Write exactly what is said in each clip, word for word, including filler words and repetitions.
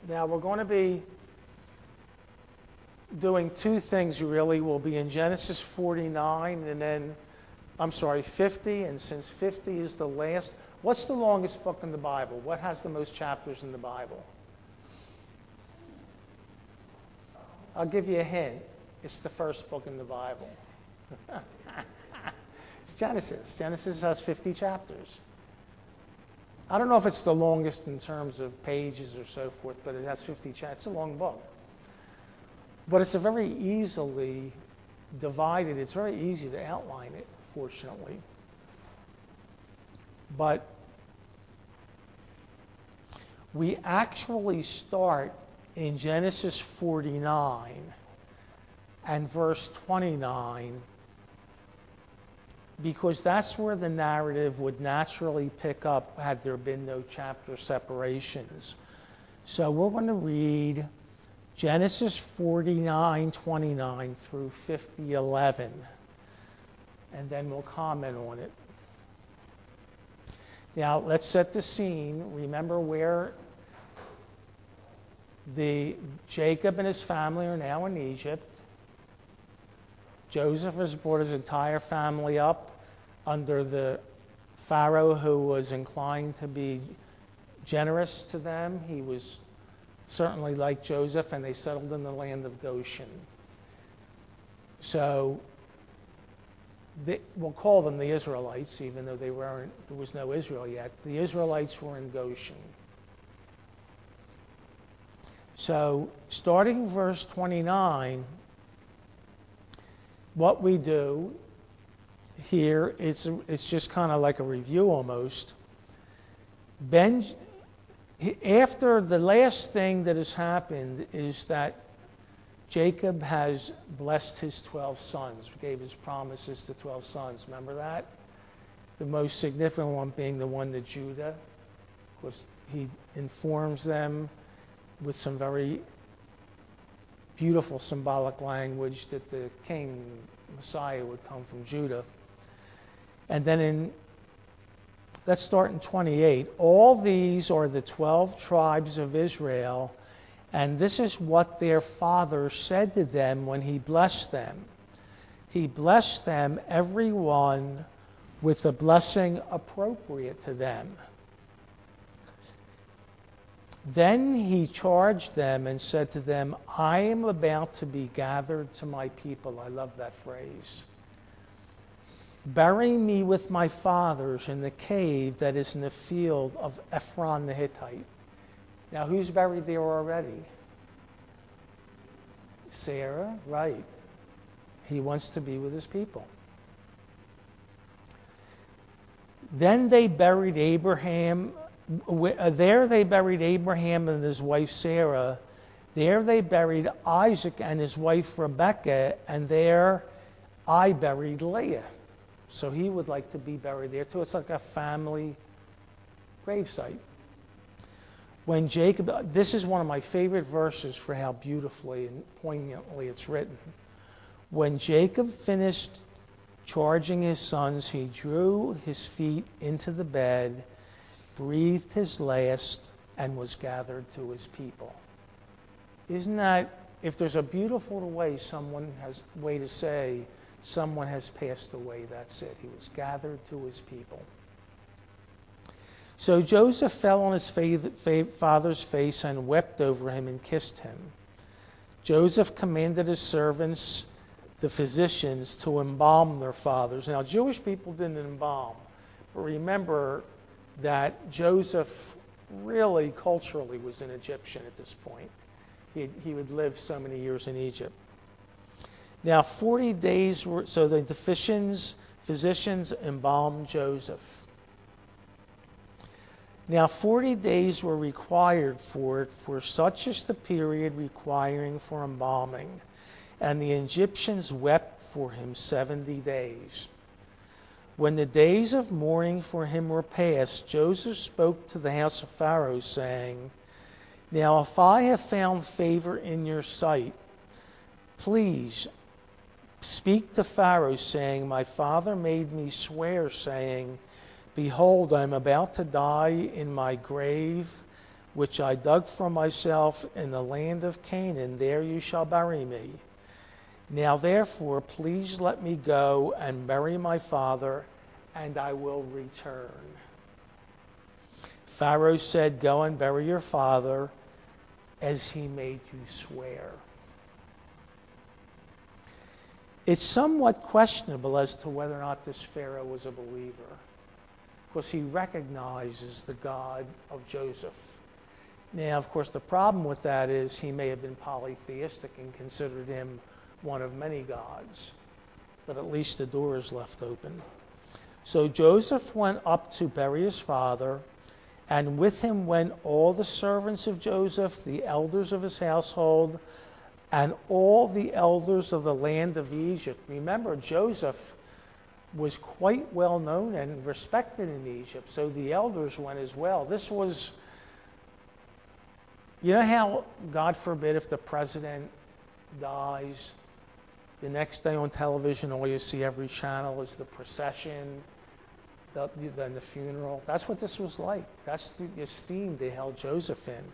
Now we're going to be doing two things really. We'll be in Genesis forty-nine and then, I'm sorry, fifty. And since fifty is the last, what's the longest book in the Bible? What has the most chapters in the Bible? I'll give you a hint. It's the first book in the Bible. It's Genesis. Genesis has fifty chapters. I don't know if it's the longest in terms of pages or so forth, but it has fifty chapters. It's a long book. But it's a very easily divided. It's very easy to outline it, fortunately. But we actually start in Genesis forty-nine and verse twenty-nine because that's where the narrative would naturally pick up had there been no chapter separations. So we're going to read Genesis forty-nine twenty-nine through fifty eleven, and then we'll comment on it. Now, let's set the scene. Remember where the Jacob and his family are now in Egypt. Joseph has brought his entire family up under the Pharaoh who was inclined to be generous to them. He was certainly like Joseph, and they settled in the land of Goshen. So they, we'll call them the Israelites, even though they weren't, there was no Israel yet. The Israelites were in Goshen. So starting verse twenty-nine, what we do here, it's, it's just kind of like a review almost. Ben, after the last thing that has happened is that Jacob has blessed his twelve sons, gave his promises to twelve sons. Remember that? The most significant one being the one to Judah. Of course, he informs them with some very beautiful symbolic language that the king, Messiah, would come from Judah. And then in, let's start in twenty-eight. All these are the twelve tribes of Israel, and this is what their father said to them when he blessed them. He blessed them, every one, with a blessing appropriate to them. Then he charged them and said to them, I am about to be gathered to my people. I love that phrase. Bury me with my fathers in the cave that is in the field of Ephron the Hittite. Now, who's buried there already? Sarah, right. He wants to be with his people. Then they buried Abraham. There they buried Abraham and his wife Sarah. There they buried Isaac and his wife Rebekah. And there I buried Leah. So he would like to be buried there too. It's like a family gravesite. When Jacob, this is one of my favorite verses for how beautifully and poignantly it's written. When Jacob finished charging his sons, he drew his feet into the bed, breathed his last, and was gathered to his people. Isn't that, if there's a beautiful way someone has way to say someone has passed away, that's it. He was gathered to his people. So Joseph fell on his father's face and wept over him and kissed him. Joseph commanded his servants, the physicians, to embalm their fathers. Now, Jewish people didn't embalm, but remember that Joseph really culturally was an Egyptian at this point. He, he would live so many years in Egypt. Now, forty days were, so the physicians, physicians embalmed Joseph. Now, forty days were required for it, for such is the period requiring for embalming. And the Egyptians wept for him seventy days. When the days of mourning for him were past, Joseph spoke to the house of Pharaoh, saying, Now, if I have found favor in your sight, please speak to Pharaoh, saying, My father made me swear, saying, Behold, I am about to die in my grave. which I dug for myself in the land of Canaan, there you shall bury me. Now therefore, please let me go and bury my father, and I will return. Pharaoh said, go and bury your father, as he made you swear. It's somewhat questionable as to whether or not this Pharaoh was a believer, because he recognizes the God of Joseph. Now, of course, the problem with that is he may have been polytheistic and considered him one of many gods, but at least the door is left open. So Joseph went up to bury his father, and with him went all the servants of Joseph, the elders of his household, and all the elders of the land of Egypt. Remember, Joseph was quite well known and respected in Egypt, so the elders went as well. This was, you know how, God forbid, if the president dies, the next day on television, all you see every channel is the procession, the, then the funeral. That's what this was like. That's the esteem they held Joseph in.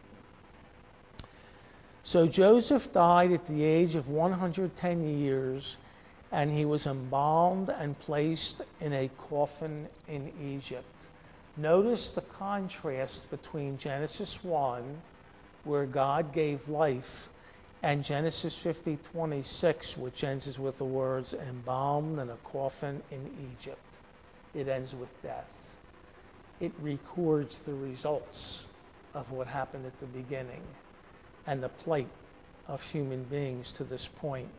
So Joseph died at the age of one hundred ten years, and he was embalmed and placed in a coffin in Egypt. Notice the contrast between Genesis one, where God gave life, and Genesis fifty twenty-six, which ends with the words, embalmed in a coffin in Egypt. It ends with death. It records the results of what happened at the beginning and the plight of human beings to this point.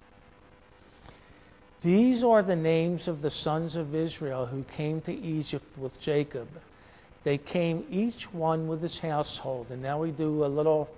These are the names of the sons of Israel who came to Egypt with Jacob. They came each one with his household. And now we do a little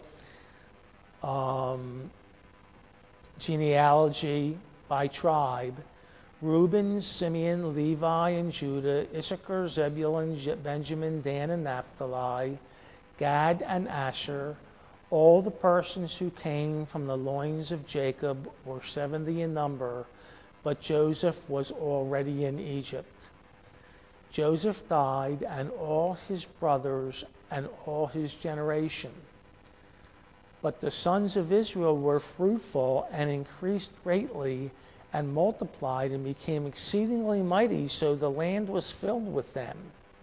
um, genealogy by tribe. Reuben, Simeon, Levi, and Judah, Issachar, Zebulun, Benjamin, Dan, and Naphtali, Gad, and Asher. All the persons who came from the loins of Jacob were seventy in number, but Joseph was already in Egypt. Joseph died, and all his brothers, and all his generation. But the sons of Israel were fruitful and increased greatly, and multiplied and became exceedingly mighty, so the land was filled with them.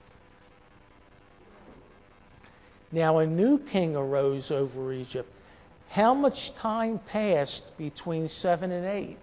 Now a new king arose over Egypt. How much time passed between seven and eight?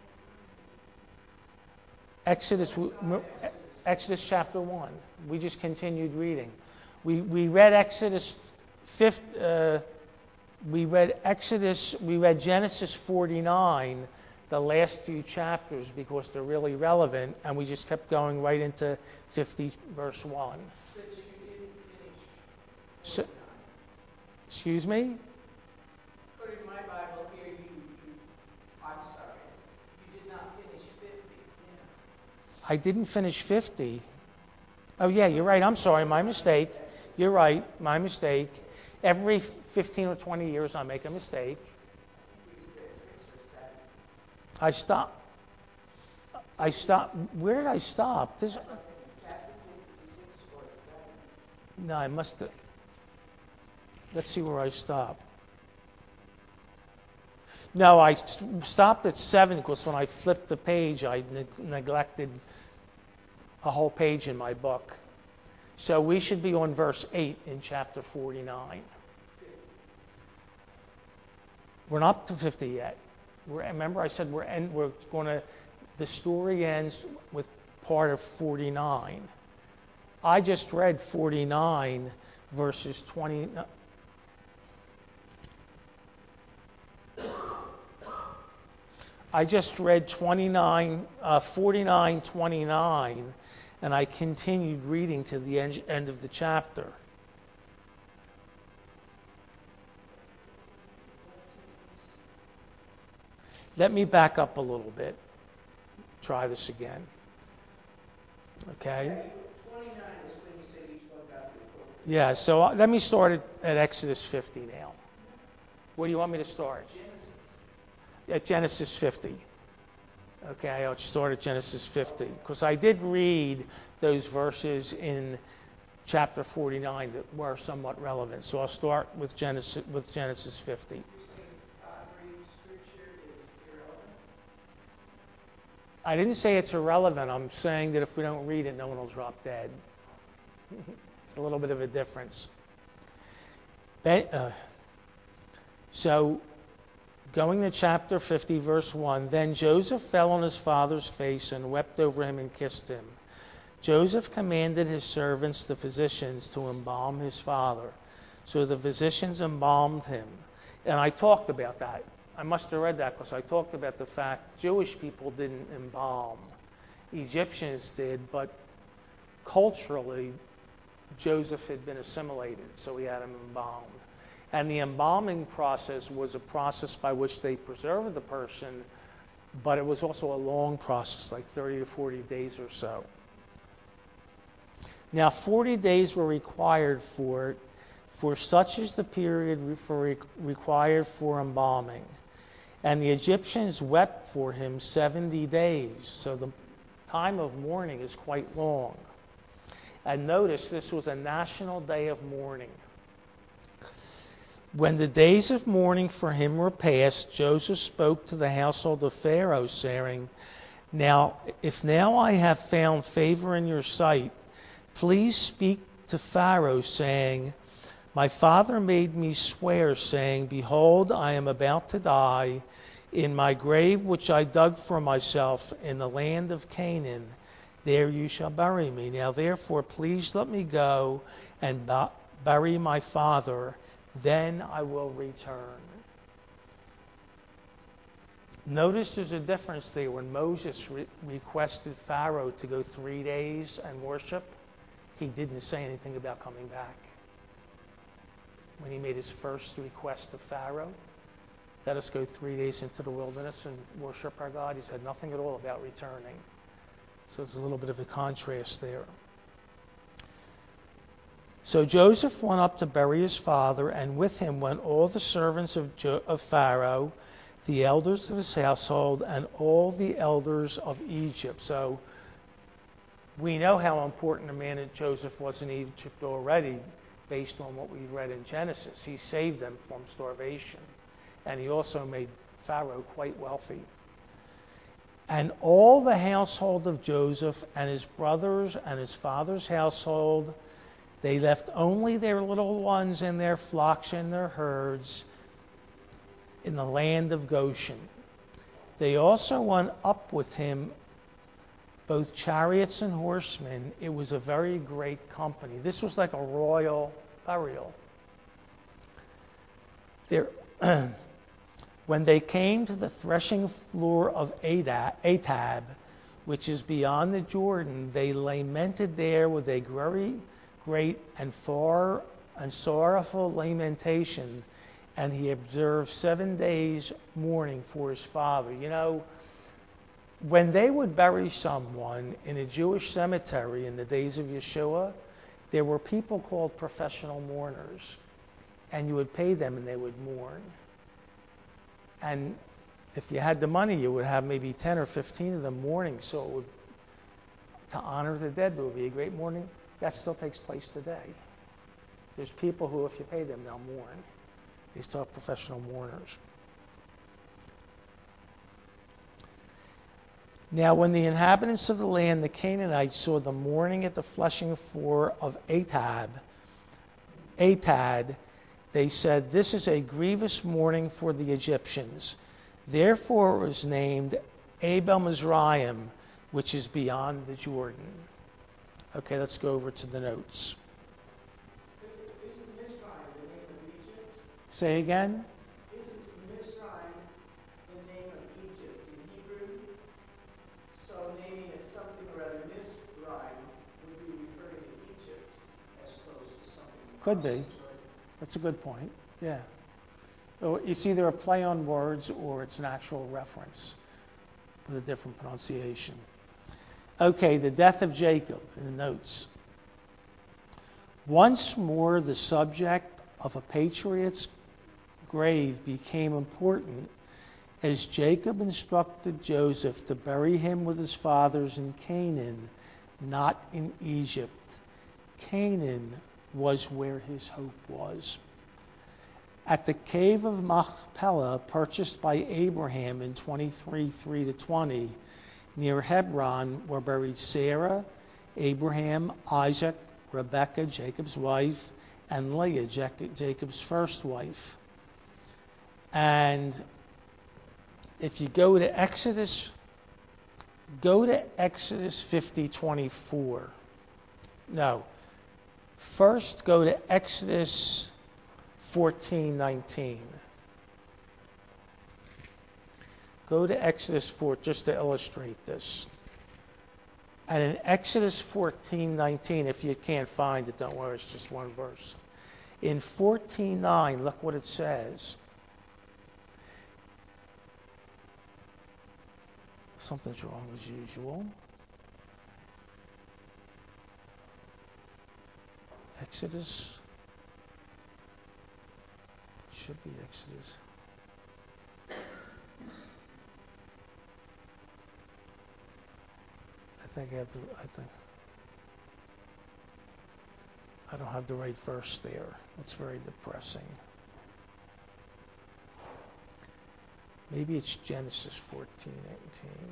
Exodus, Exodus chapter one. We just continued reading. We we read Exodus fifth. Uh, we read Exodus. We read Genesis forty-nine, the last few chapters, because they're really relevant, and we just kept going right into fifty, verse one. Since you didn't finish So, excuse me? According to my Bible here, you, you, I'm sorry, you did not finish fifty. Yeah. I didn't finish fifty. Oh, yeah, you're right. I'm sorry. My mistake. You're right. My mistake. Every fifteen or twenty years, I make a mistake. I think we read six or seven. I stop. I stop. Where did I stop? This. Chapter fifty-six or seven. No, I must have. Let's see where I stop. No, I stopped at seven because when I flipped the page, I ne- neglected a whole page in my book. So we should be on verse eight in chapter forty-nine. We're not up to fifty yet. We're, remember, I said we're end, we're going to. The story ends with part of forty-nine. I just read forty-nine verses twenty. I just read twenty-nine, uh, forty-nine, twenty-nine, and I continued reading to the end, end of the chapter. Let me back up a little bit. Try this again. Okay? Yeah, twenty-nine is when you said each one got the appropriate. Yeah, so uh, let me start at, at Exodus fifty now. Where do you want me to start? Genesis. At Genesis fifty. Okay, I'll start at Genesis fifty, because I did read those verses in chapter forty-nine that were somewhat relevant. So I'll start with Genesis, with Genesis fifty. You're saying God-breathed scripture is irrelevant? I didn't say it's irrelevant. I'm saying that if we don't read it, no one will drop dead. It's a little bit of a difference. But, uh, so, going to chapter fifty, verse one, then Joseph fell on his father's face and wept over him and kissed him. Joseph commanded his servants, the physicians, to embalm his father. So the physicians embalmed him. And I talked about that. I must have read that because I talked about the fact Jewish people didn't embalm. Egyptians did, but culturally, Joseph had been assimilated, so he had him embalmed. And the embalming process was a process by which they preserved the person, but it was also a long process, like thirty to forty days or so. Now, forty days were required for it, for such is the period for required for embalming. And the Egyptians wept for him seventy days, so the time of mourning is quite long. And notice this was a national day of mourning. When the days of mourning for him were past, Joseph spoke to the household of Pharaoh, saying, Now, if now I have found favor in your sight, please speak to Pharaoh, saying, My father made me swear, saying, Behold, I am about to die. In my grave which I dug for myself in the land of Canaan, there you shall bury me. Now therefore, please let me go and bury my father, then I will return. Notice there's a difference there. When Moses re- requested Pharaoh to go three days and worship, he didn't say anything about coming back. When he made his first request to Pharaoh, let us go three days into the wilderness and worship our God, he said nothing at all about returning. So there's a little bit of a contrast there. So Joseph went up to bury his father, and with him went all the servants of, jo- of Pharaoh, the elders of his household, and all the elders of Egypt. So we know how important a man that Joseph was in Egypt already, based on what we read in Genesis. He saved them from starvation, and he also made Pharaoh quite wealthy. And all the household of Joseph and his brothers and his father's household, they left only their little ones and their flocks and their herds in the land of Goshen. They also went up with him both chariots and horsemen. It was a very great company. This was like a royal burial. There, when they came to the threshing floor of Atab, which is beyond the Jordan, they lamented there with a very great and far and sorrowful lamentation, and he observed seven days mourning for his father. You know, when they would bury someone in a Jewish cemetery in the days of Yeshua, there were people called professional mourners, and you would pay them and they would mourn. And if you had the money, you would have maybe ten or fifteen of them mourning, so it would, to honor the dead, there would be a great mourning. That still takes place today. There's people who, if you pay them, they'll mourn. They still have professional mourners. Now, when the inhabitants of the land, the Canaanites, saw the mourning at the threshing floor of Atab, Atad, they said, This is a grievous mourning for the Egyptians. Therefore it was named Abel Mizraim, which is beyond the Jordan. Okay, let's go over to the notes. Isn't Mizraim the name of Egypt? Say again? Isn't Mizraim the name of Egypt in Hebrew? So naming it something or other Mizraim would be referring to Egypt as opposed to something Could across be. the Jordan. That's a good point. Yeah. So it's either a play on words or it's an actual reference with a different pronunciation. Okay, the death of Jacob in the notes. Once more, the subject of a patriot's grave became important as Jacob instructed Joseph to bury him with his fathers in Canaan, not in Egypt. Canaan was where his hope was. At the cave of Machpelah, purchased by Abraham in twenty-three, three to twenty, near Hebron were buried Sarah, Abraham, Isaac, Rebekah, Jacob's wife, and Leah, Jacob's first wife. And if you go to Exodus, go to Exodus fifty, twenty-four. No. First, go to Exodus fourteen, nineteen. Go to Exodus four just to illustrate this. And in Exodus fourteen, nineteen, if you can't find it, don't worry, it's just one verse. In fourteen, nine, look what it says. Something's wrong as usual. Exodus. Should be Exodus. I think I have to, I think, I don't have the right verse there. That's very depressing. Maybe it's Genesis fourteen, eighteen.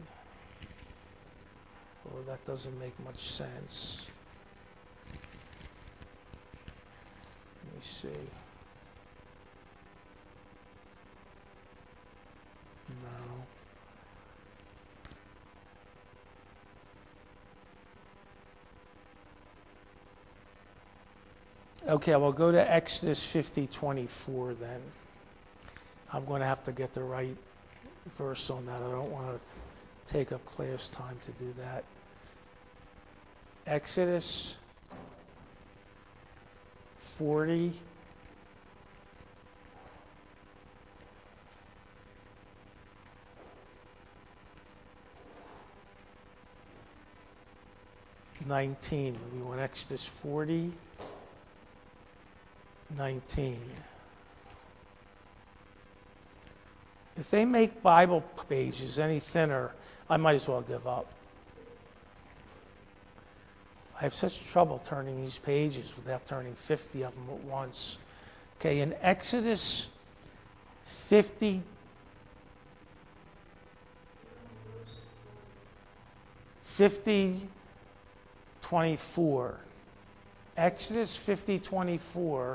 Well, that doesn't make much sense. Let me see. No. Okay, we'll go to Exodus fifty, twenty-four then. I'm going to have to get the right verse on that. I don't want to take up class time to do that. Exodus forty. nineteen. We want Exodus forty, nineteen. If they make Bible pages any thinner, I might as well give up. I have such trouble turning these pages without turning fifty of them at once. Okay, in Exodus fifty, fifty, twenty-four. Exodus fifty, twenty-four.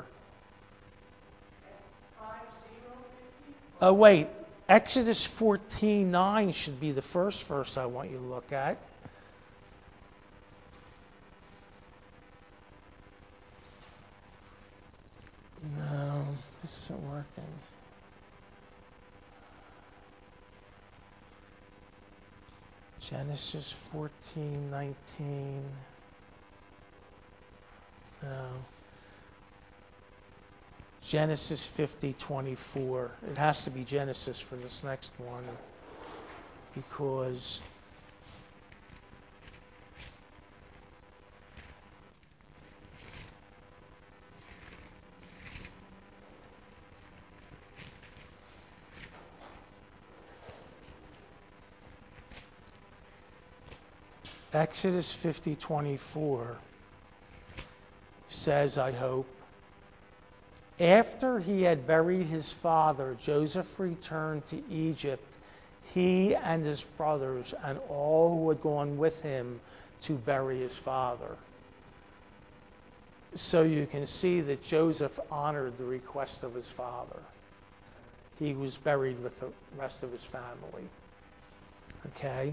Oh, wait. Exodus fourteen, nine should be the first verse I want you to look at. No, this isn't working. Genesis fourteen, nineteen. No. Genesis fifty, twenty-four. It has to be Genesis for this next one because Exodus fifty, twenty-four says, I hope, after he had buried his father, Joseph returned to Egypt, he and his brothers and all who had gone with him to bury his father. So you can see that Joseph honored the request of his father. He was buried with the rest of his family. Okay?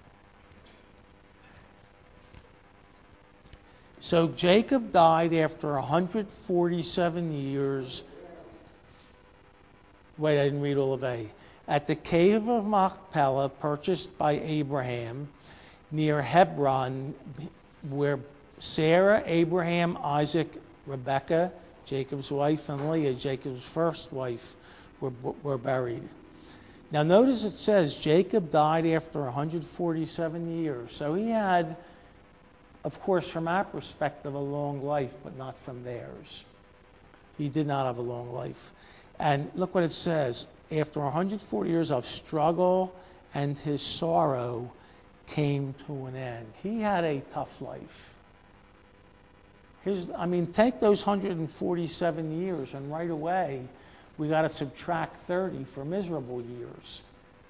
So Jacob died after one hundred forty-seven years. Wait, I didn't read all of A. At the cave of Machpelah, purchased by Abraham, near Hebron, where Sarah, Abraham, Isaac, Rebekah, Jacob's wife, and Leah, Jacob's first wife, were, were buried. Now notice it says Jacob died after one hundred forty-seven years. So he had, of course, from our perspective, a long life, but not from theirs. He did not have a long life. And look what it says. After one hundred forty years of struggle and his sorrow came to an end. He had a tough life. Here's, I mean, take those one hundred forty-seven years, and right away, we got to subtract thirty for miserable years.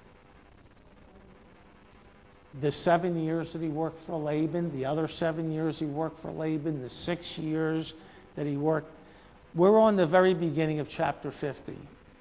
The seven years that he worked for Laban, the other seven years he worked for Laban, the six years that he worked. We're on the very beginning of chapter fifty.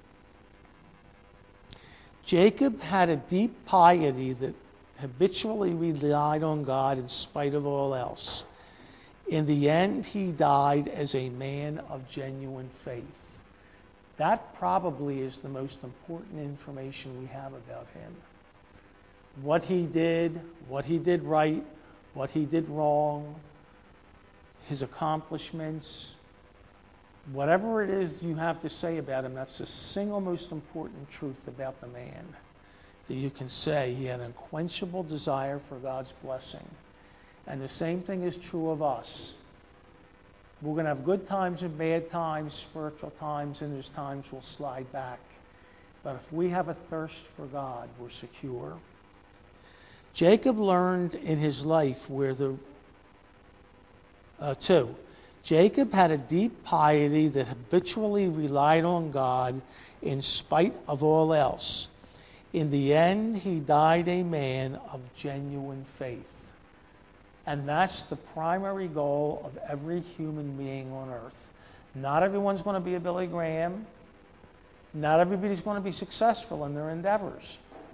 Jacob had a deep piety that habitually relied on God in spite of all else. In the end, he died as a man of genuine faith. That probably is the most important information we have about him. What he did, what he did right, what he did wrong, his accomplishments, whatever it is you have to say about him, that's the single most important truth about the man that you can say. He had an unquenchable desire for God's blessing. And the same thing is true of us. We're going to have good times and bad times, spiritual times, and there's times we'll slide back. But if we have a thirst for God, we're secure. Jacob learned in his life where the uh, two. Jacob had a deep piety that habitually relied on God in spite of all else. In the end, he died a man of genuine faith. And that's the primary goal of every human being on earth. Not everyone's going to be a Billy Graham. Not everybody's going to be successful in their endeavors.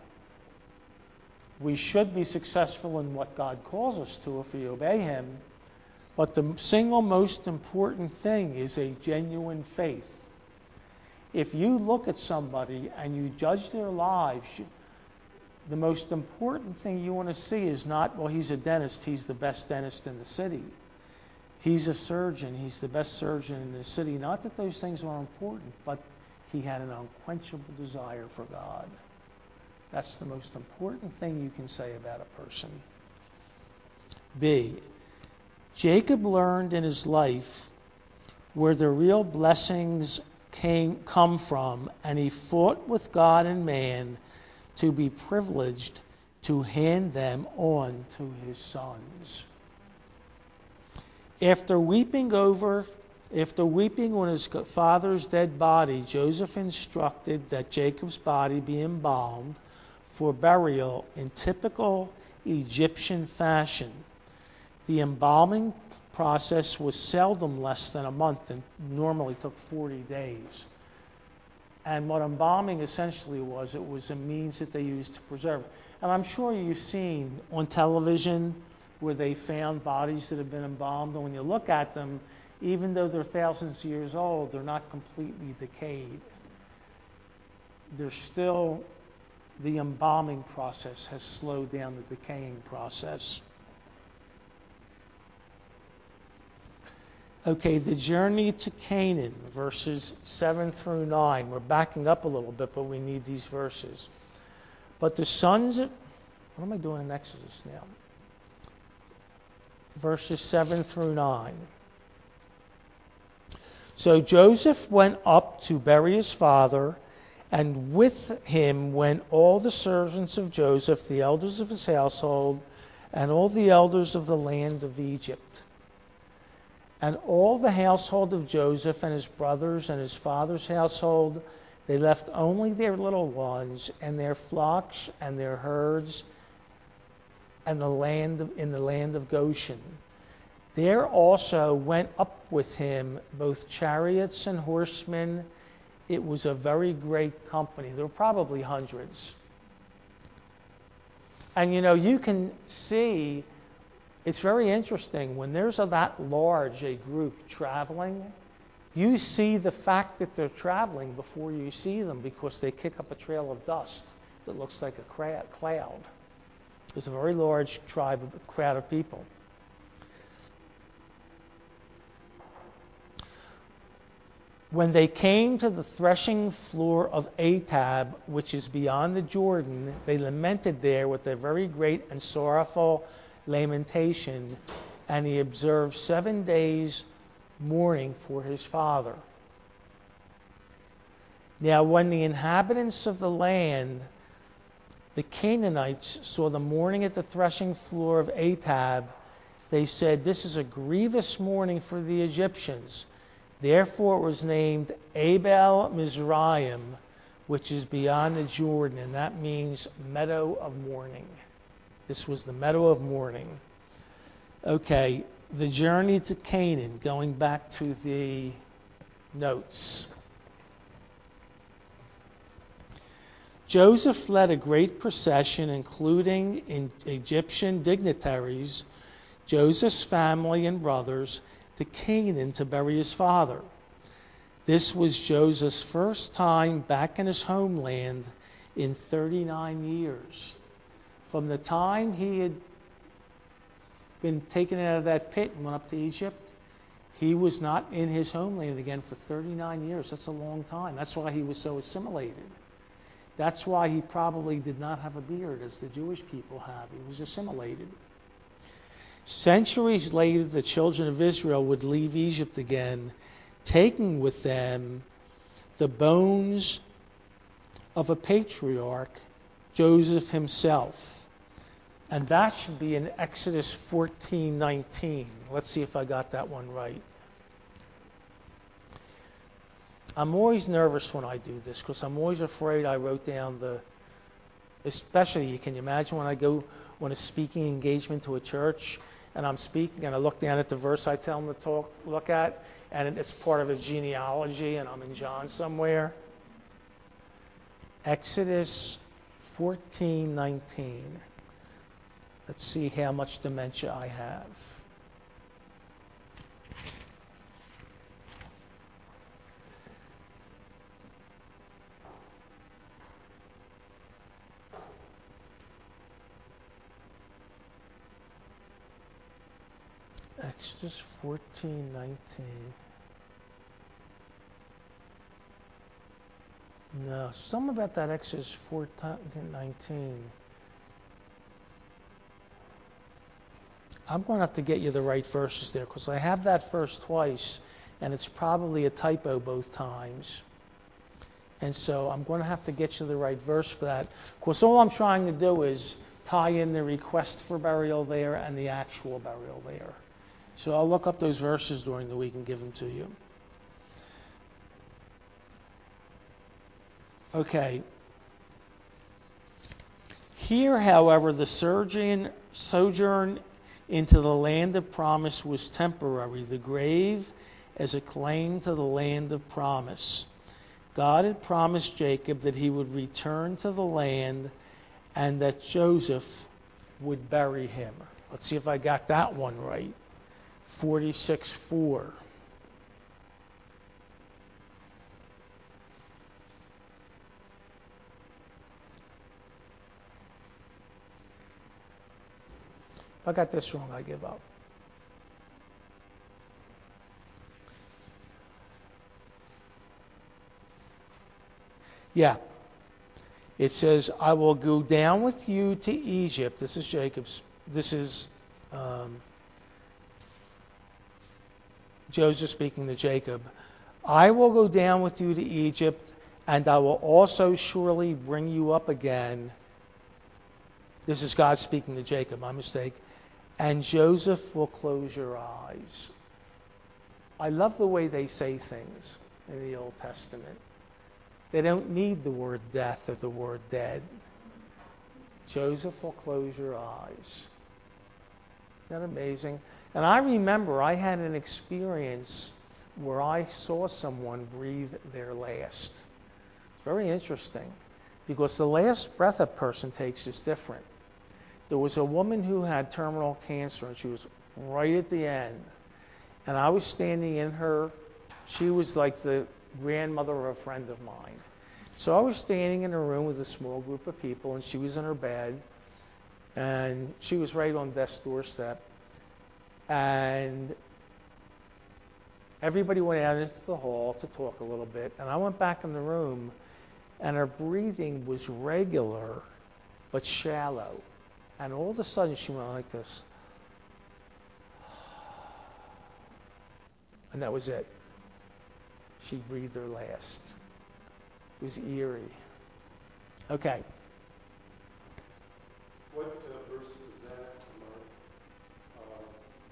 We should be successful in what God calls us to if we obey him. But the single most important thing is a genuine faith. If you look at somebody and you judge their lives, the most important thing you want to see is not, well, he's a dentist, he's the best dentist in the city. He's a surgeon, he's the best surgeon in the city. Not that those things are important, but he had an unquenchable desire for God. That's the most important thing you can say about a person. B, Jacob learned in his life where the real blessings came come from, and he fought with God and man to be privileged to hand them on to his sons. After weeping over, after weeping on his father's dead body, Joseph instructed that Jacob's body be embalmed for burial in typical Egyptian fashion. The embalming process was seldom less than a month and normally took forty days. And what embalming essentially was, it was a means that they used to preserve. And I'm sure you've seen on television where they found bodies that have been embalmed, and when you look at them, even though they're thousands of years old, they're not completely decayed. They're still, the embalming process has slowed down the decaying process. Okay, the journey to Canaan, verses seven through nine. We're backing up a little bit, but we need these verses. But the sons of, what am I doing in Exodus now? Verses seven through nine. So Joseph went up to bury his father, and with him went all the servants of Joseph, the elders of his household, and all the elders of the land of Egypt. And all the household of Joseph and his brothers and his father's household, they left only their little ones and their flocks and their herds and the land of, in the land of Goshen. There also went up with him both chariots and horsemen. It was a very great company. There were probably hundreds. And you know, you can see, it's very interesting, when there's a that large a group traveling, you see the fact that they're traveling before you see them, because they kick up a trail of dust that looks like a cloud. There's a very large tribe, crowd of people. When they came to the threshing floor of Atab, which is beyond the Jordan, they lamented there with a very great and sorrowful lamentation, and he observed seven days mourning for his father. Now when the inhabitants of the land, the Canaanites, saw the mourning at the threshing floor of Atab, they said, "This is a grievous mourning for the Egyptians." Therefore it was named Abel Mizraim, which is beyond the Jordan, and that means meadow of mourning. This was the meadow of mourning. Okay, the journey to Canaan, going back to the notes. Joseph led a great procession, including in Egyptian dignitaries, Joseph's family and brothers, to Canaan to bury his father. This was Joseph's first time back in his homeland in thirty-nine years. From the time he had been taken out of that pit and went up to Egypt, he was not in his homeland again for thirty-nine years. That's a long time. That's why he was so assimilated. That's why he probably did not have a beard as the Jewish people have. He was assimilated. Centuries later, the children of Israel would leave Egypt again, taking with them the bones of a patriarch, Joseph himself. And that should be in Exodus fourteen nineteen. Let's see if I got that one right. I'm always nervous when I do this because I'm always afraid I wrote down the, especially, can you imagine when I go on a speaking engagement to a church and I'm speaking and I look down at the verse I tell them to talk, look at, and it's part of a genealogy and I'm in John somewhere. Exodus fourteen nineteen. Let's see how much dementia I have. Exodus fourteen nineteen. No, something about that Exodus fourteen nineteen. I'm going to have to get you the right verses there because I have that verse twice and it's probably a typo both times. And so I'm going to have to get you the right verse for that. Of course, all I'm trying to do is tie in the request for burial there and the actual burial there. So I'll look up those verses during the week and give them to you. Okay. Here, however, the sojourn, sojourn into the land of promise was temporary. The grave as a claim to the land of promise. God had promised Jacob that he would return to the land and that Joseph would bury him. Let's see if I got that one right. forty-six four. If I got this wrong, I give up. Yeah. It says, I will go down with you to Egypt. This is Jacob's. This is um, Joseph speaking to Jacob. I will go down with you to Egypt, and I will also surely bring you up again. This is God speaking to Jacob, my mistake. And Joseph will close your eyes. I love the way they say things in the Old Testament. They don't need the word death or the word dead. Joseph will close your eyes. Isn't that amazing? And I remember I had an experience where I saw someone breathe their last. It's very interesting because the last breath a person takes is different. There was a woman who had terminal cancer and she was right at the end. And I was standing in her, she was like the grandmother of a friend of mine. So I was standing in a room with a small group of people and she was in her bed and she was right on death's doorstep. And everybody went out into the hall to talk a little bit. And I went back in the room and her breathing was regular but shallow. And all of a sudden she went like this. And that was it. She breathed her last. It was eerie. Okay. What uh, verse was that, Mark? Uh,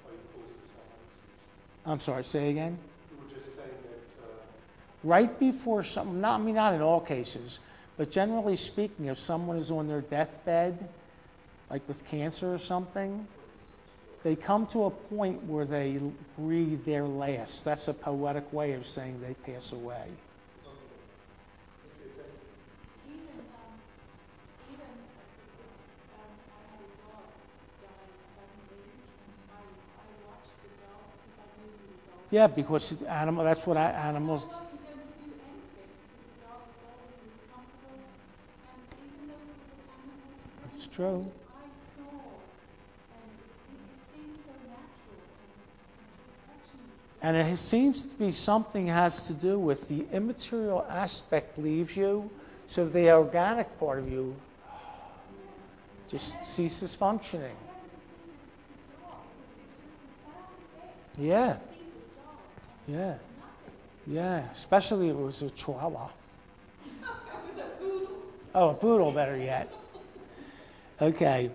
I'm sorry, say again? You were just saying that uh, Right before some, not, I mean, not in all cases, but generally speaking, if someone is on their deathbed, like with cancer or something, they come to a point where they breathe their last. That's a poetic way of saying they pass away. okay, okay, thank you. Even, um, even uh, it, it's, um, I had a dog die suddenly, and I, I watched the dog because I knew he was old. Yeah, because animal, that's what I, animals. I wasn't going to do anything because the dog was old, he was comfortable, and even though he was an animal very That's true. old, I saw, and it, se- it seemed so natural, and, and just watching this dog. And it seems to be something has to do with the immaterial aspect leaves you, so the organic part of you Yes. just And then, ceases functioning. and then to see the, the dog, it was it was a profound effect. Yeah, To see the dog, and it yeah, was nothing. It was yeah. Especially if it was a chihuahua. it was a poodle. Oh, a poodle, better yet. Okay.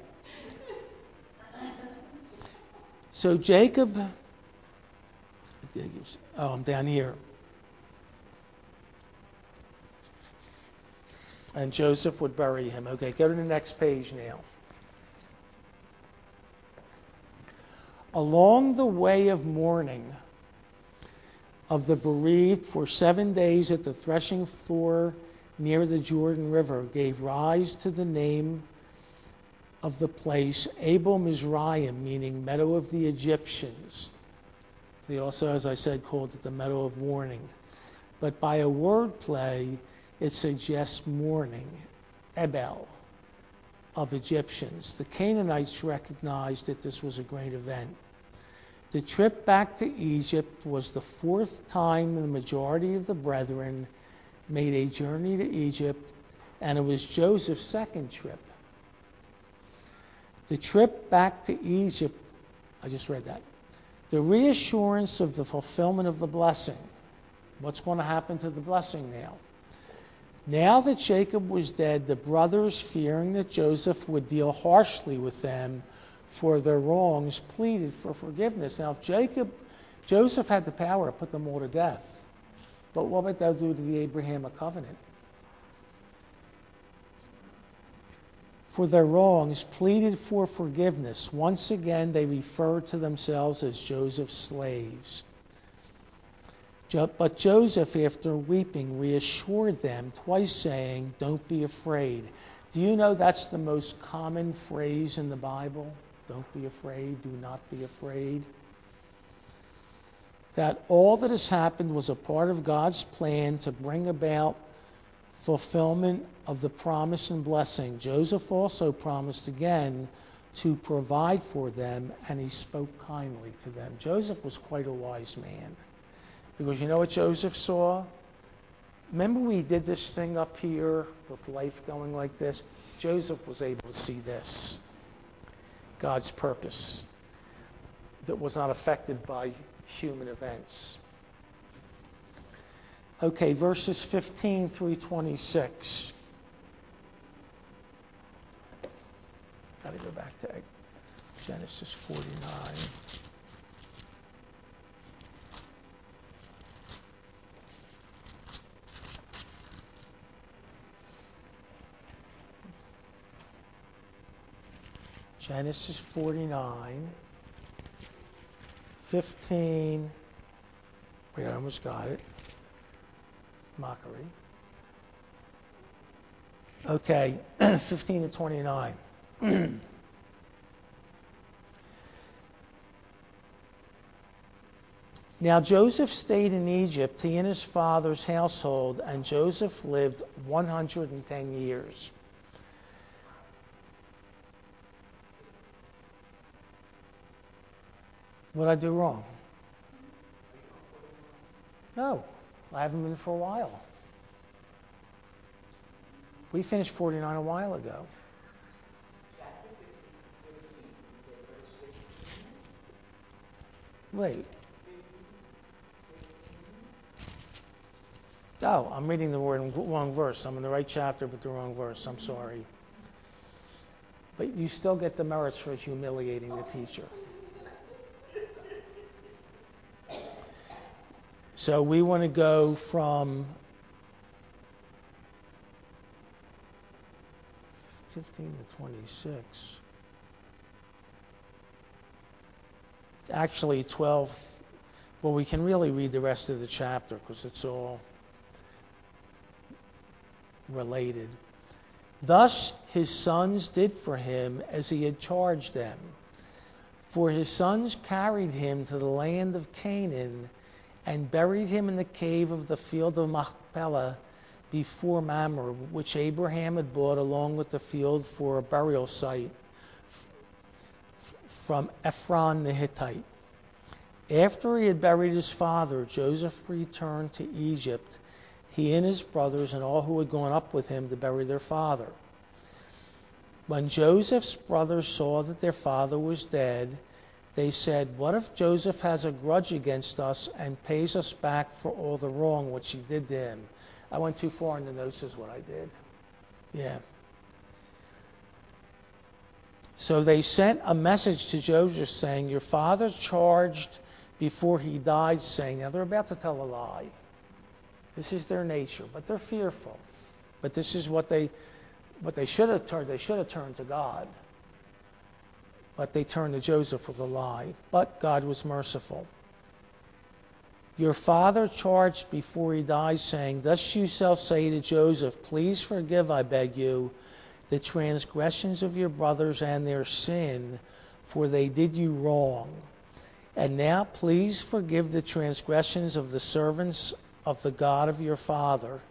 So Jacob, oh, I'm down here. And Joseph would bury him. Okay, go to the next page now. Along the way of mourning of the bereaved for seven days at the threshing floor near the Jordan River gave rise to the name of the place Abel Mizraim, meaning meadow of the Egyptians. They also, as I said, called it the meadow of mourning. But by a word play, it suggests mourning, Ebel, of Egyptians. The Canaanites recognized that this was a great event. The trip back to Egypt was the fourth time the majority of the brethren made a journey to Egypt, and it was Joseph's second trip. The trip back to Egypt, I just read that. The reassurance of the fulfillment of the blessing. What's going to happen to the blessing now? Now that Jacob was dead, the brothers, fearing that Joseph would deal harshly with them for their wrongs, pleaded for forgiveness. Now, if Jacob, Joseph had the power to put them all to death, but what would that do to the Abrahamic covenant? For their wrongs, pleaded for forgiveness. Once again, they referred to themselves as Joseph's slaves. But Joseph, after weeping, reassured them, twice saying, "Don't be afraid." Do you know that's the most common phrase in the Bible? Don't be afraid, do not be afraid. That all that has happened was a part of God's plan to bring about fulfillment of the promise and blessing. Joseph also promised again to provide for them, and he spoke kindly to them. Joseph was quite a wise man. Because you know what Joseph saw? Remember we did this thing up here with life going like this? Joseph was able to see this. God's purpose that was not affected by human events. Okay, verses fifteen through twenty-six. Got to go back to Genesis forty-nine. Genesis forty-nine, fifteen, wait, I almost got it. Mockery. Okay, fifteen to twenty-nine. Now Joseph stayed in Egypt, he and his father's household, and Joseph lived one hundred ten years. What did I do wrong? No, I haven't been for a while. We finished forty-nine a while ago. Chapter fifteen, you said verse fifteen? Wait. fifteen, fifteen? Oh, I'm reading the wrong verse. I'm in the right chapter, but the wrong verse. I'm sorry. But you still get the merits for humiliating the teacher. So we want to go from fifteen to twenty-six. Actually, twelve. Well, we can really read the rest of the chapter because it's all related. Thus his sons did for him as he had charged them. For his sons carried him to the land of Canaan and buried him in the cave of the field of Machpelah before Mamre, which Abraham had bought along with the field for a burial site from Ephron the Hittite. After he had buried his father, Joseph returned to Egypt, he and his brothers and all who had gone up with him to bury their father. When Joseph's brothers saw that their father was dead, they said, "What if Joseph has a grudge against us and pays us back for all the wrong which he did to him?" I went too far in the notes is what I did. Yeah. So they sent a message to Joseph saying, "Your father charged before he died," saying, now they're about to tell a lie. This is their nature, but they're fearful. But this is what they what they should have turned. They should have turned to God. But they turned to Joseph with a lie. But God was merciful. "Your father charged before he died, saying, Thus you shall say to Joseph, Please forgive, I beg you, the transgressions of your brothers and their sin, for they did you wrong. And now please forgive the transgressions of the servants of the God of your father."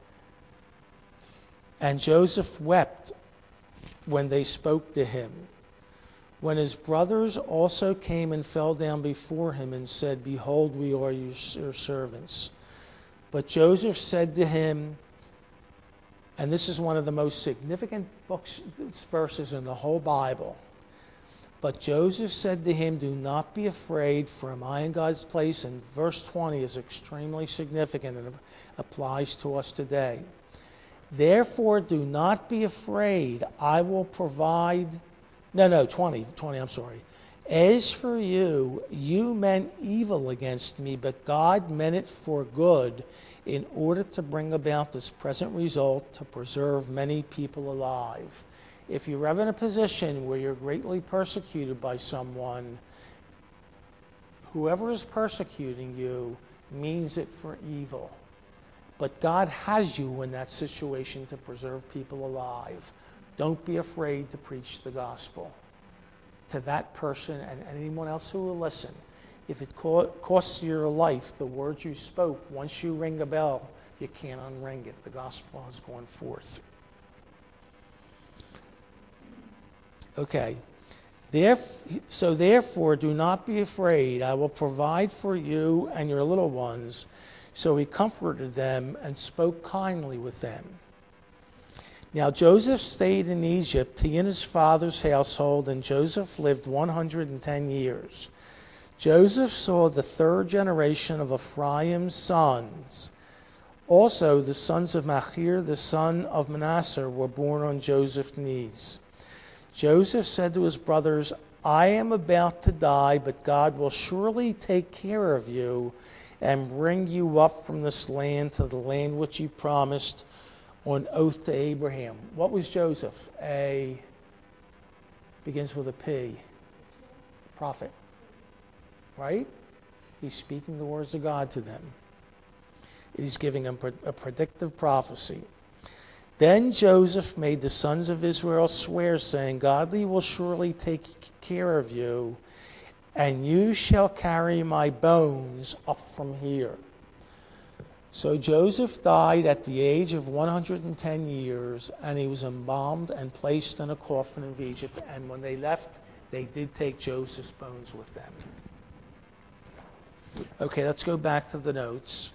And Joseph wept when they spoke to him. When his brothers also came and fell down before him and said, "Behold, we are your servants." But Joseph said to him, and this is one of the most significant books, verses in the whole Bible. But Joseph said to him, "Do not be afraid, for am I in God's place?" And verse twenty is extremely significant and applies to us today. "Therefore do not be afraid, I will provide..." No, no, twenty, twenty, I'm sorry. "As for you, you meant evil against me, but God meant it for good in order to bring about this present result, to preserve many people alive." If you're ever in a position where you're greatly persecuted by someone, whoever is persecuting you means it for evil. But God has you in that situation to preserve people alive. Don't be afraid to preach the gospel to that person and anyone else who will listen. If it costs you your life, the words you spoke, once you ring a bell, you can't unring it. The gospel has gone forth. Okay. So therefore, do not be afraid. I will provide for you and your little ones. So he comforted them and spoke kindly with them. Now Joseph stayed in Egypt, he and his father's household, and Joseph lived one hundred ten years. Joseph saw the third generation of Ephraim's sons. Also the sons of Machir, the son of Manasseh, were born on Joseph's knees. Joseph said to his brothers, "I am about to die, but God will surely take care of you and bring you up from this land to the land which he promised on oath to Abraham." What was Joseph? A, begins with a P, prophet, right? He's speaking the words of God to them. He's giving them a predictive prophecy. Then Joseph made the sons of Israel swear, saying, "God will surely take care of you, and you shall carry my bones up from here." So Joseph died at the age of one hundred ten years, and he was embalmed and placed in a coffin of Egypt. And when they left, they did take Joseph's bones with them. Okay, let's go back to the notes.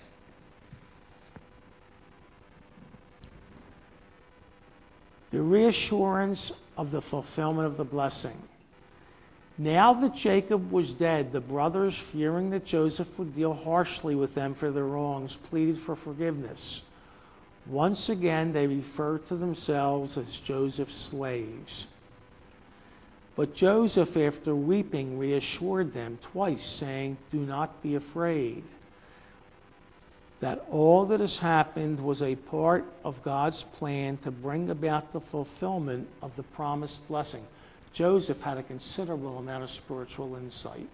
The reassurance of the fulfillment of the blessing. Now that Jacob was dead, the brothers, fearing that Joseph would deal harshly with them for their wrongs, pleaded for forgiveness. Once again, they referred to themselves as Joseph's slaves. But Joseph, after weeping, reassured them twice, saying, "Do not be afraid. that all that has happened was a part of God's plan to bring about the fulfillment of the promised blessing. Joseph had a considerable amount of spiritual insight.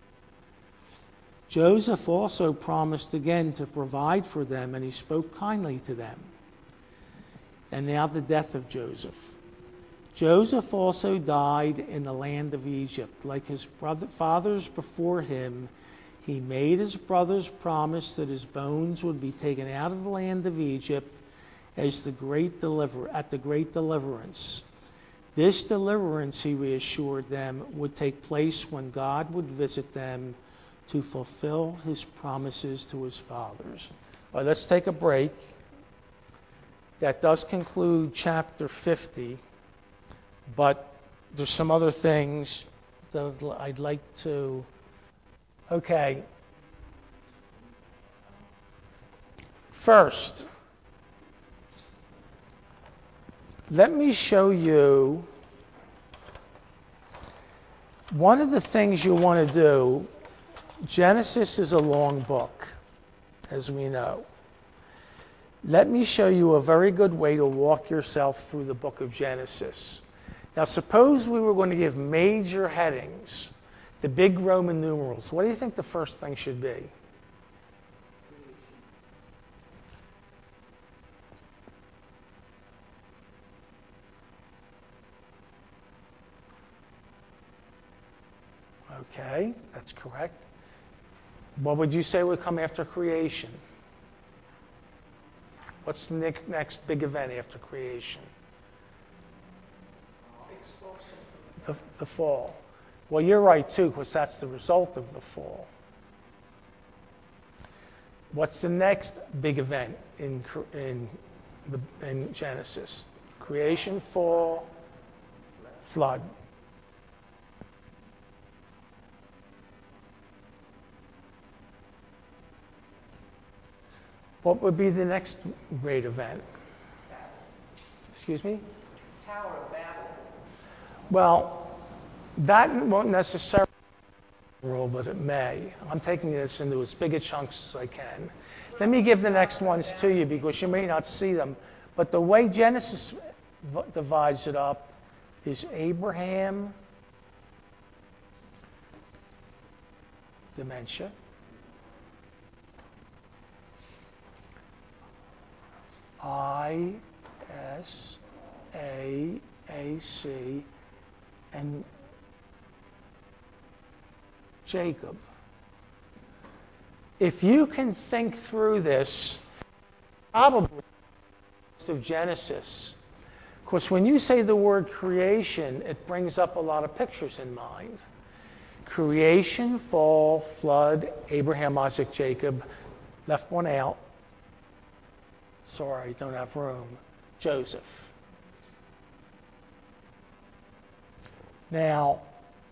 Joseph also promised again to provide for them, and he spoke kindly to them. And now the death of Joseph. Joseph also died in the land of Egypt. Like his brother, fathers before him, he made his brothers promise that his bones would be taken out of the land of Egypt as the great deliver, at the great deliverance. This deliverance, he reassured them, would take place when God would visit them to fulfill his promises to his fathers. All right, let's take a break. That does conclude chapter fifty, but there's some other things that I'd like to... Okay. First, let me show you one of the things you want to do. Genesis is a long book, as we know. Let me show you a very good way to walk yourself through the book of Genesis. Now, suppose we were going to give major headings, the big Roman numerals. What do you think the first thing should be? Okay, that's correct. What would you say would come after creation? What's the next big event after creation? Expulsion. The, the fall. Well, you're right, too, because that's the result of the fall. What's the next big event in, in, the, in Genesis? Creation, fall, flood. What would be the next great event? Excuse me? Tower of Babel. Well, that won't necessarily rule, but it may. I'm taking this into as big a chunks as I can. Let me give the next ones to you because you may not see them. But the way Genesis divides it up is Abraham, dementia, I, S, A, A, C, and Jacob. If you can think through this, probably of Genesis, because when you say the word creation, it brings up a lot of pictures in mind. Creation, fall, flood, Abraham, Isaac, Jacob. Left one out. Sorry, don't have room. Joseph. Now,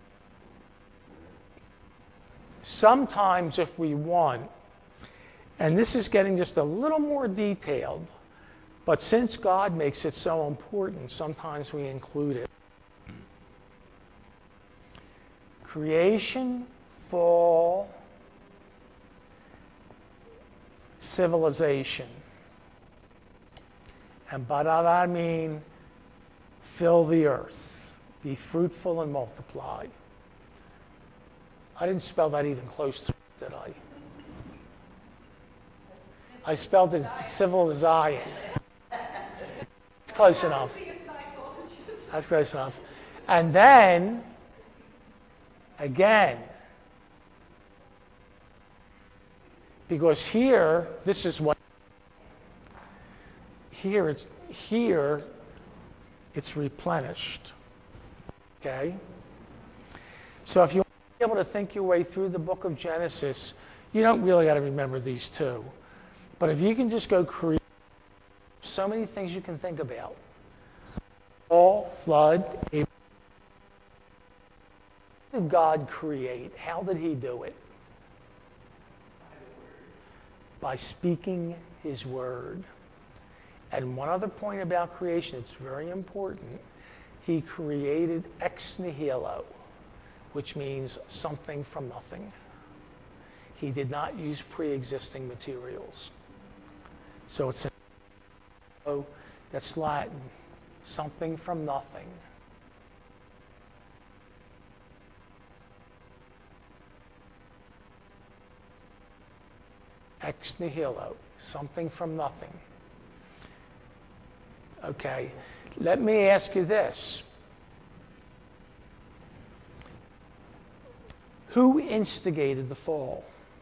sometimes if we want, and this is getting just a little more detailed, but since God makes it so important, sometimes we include it. Creation, fall, civilization. And by that I mean fill the earth, be fruitful and multiply. I didn't spell that even close to it, did I? I spelled it civilization. Close enough. That's close enough. And then, again, because here, this is what, here it's, here it's replenished. Okay? So if you want to be able to think your way through the book of Genesis, you don't really got to remember these two. But if you can just go create, so many things you can think about. Fall, flood, Abraham. How did God create? How did he do it? By speaking his word. And one other point about creation, it's very important. He created ex nihilo, which means something from nothing. He did not use pre-existing materials. So it's a, that's Latin, something from nothing. Ex nihilo, something from nothing. Okay, let me ask you this. Who instigated the fall?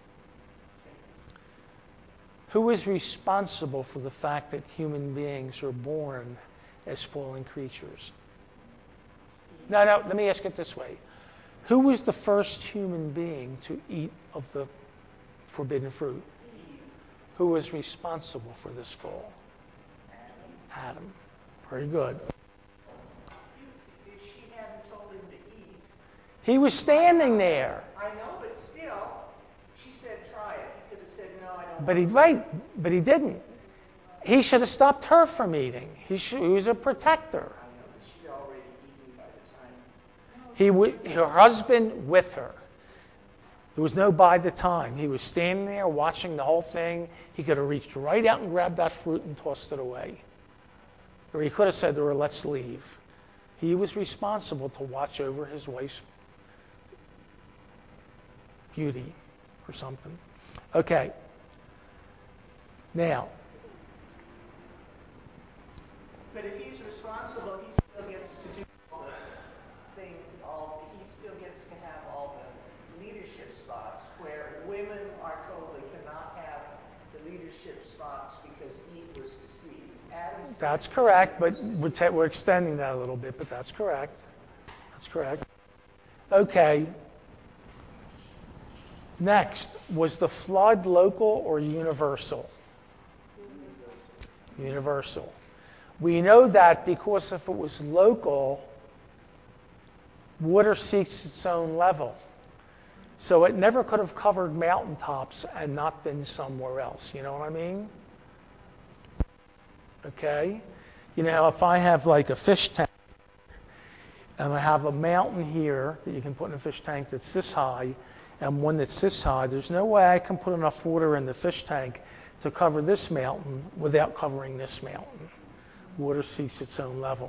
Who is responsible for the fact that human beings are born as fallen creatures? No, no, let me ask it this way. Who was the first human being to eat of the forbidden fruit? Eve, Who was responsible for this fall? Adam. Adam. Very good. You, if she hadn't told him to eat. He was standing there. I know, but still, she said try it. He could have said no, I don't But he, want right, but he didn't. He should have stopped her from eating. He, should, he was a protector. I know, but she'd already eaten by the time. He, w- her husband with her. There was no by the time. He was standing there watching the whole thing. He could have reached right out and grabbed that fruit and tossed it away. Or he could have said to her, let's leave. He was responsible to watch over his wife's beauty or something. Okay. Now. But if he's responsible, he still gets to do all the thing, all, he still gets to have all the leadership spots where women are told they cannot have the leadership spots because Eve was deceived. Adam said That's correct, Eve but was we're, deceived. ta- we're extending that a little bit, but that's correct. That's correct. Okay. Next, was the flood local or universal? Universal. Universal. We know that because if it was local, water seeks its own level. So it never could have covered mountaintops and not been somewhere else. You know what I mean? Okay? You know, if I have like a fish tank, and I have a mountain here that you can put in a fish tank that's this high, and one that's this high, there's no way I can put enough water in the fish tank to cover this mountain without covering this mountain. Water seeks its own level.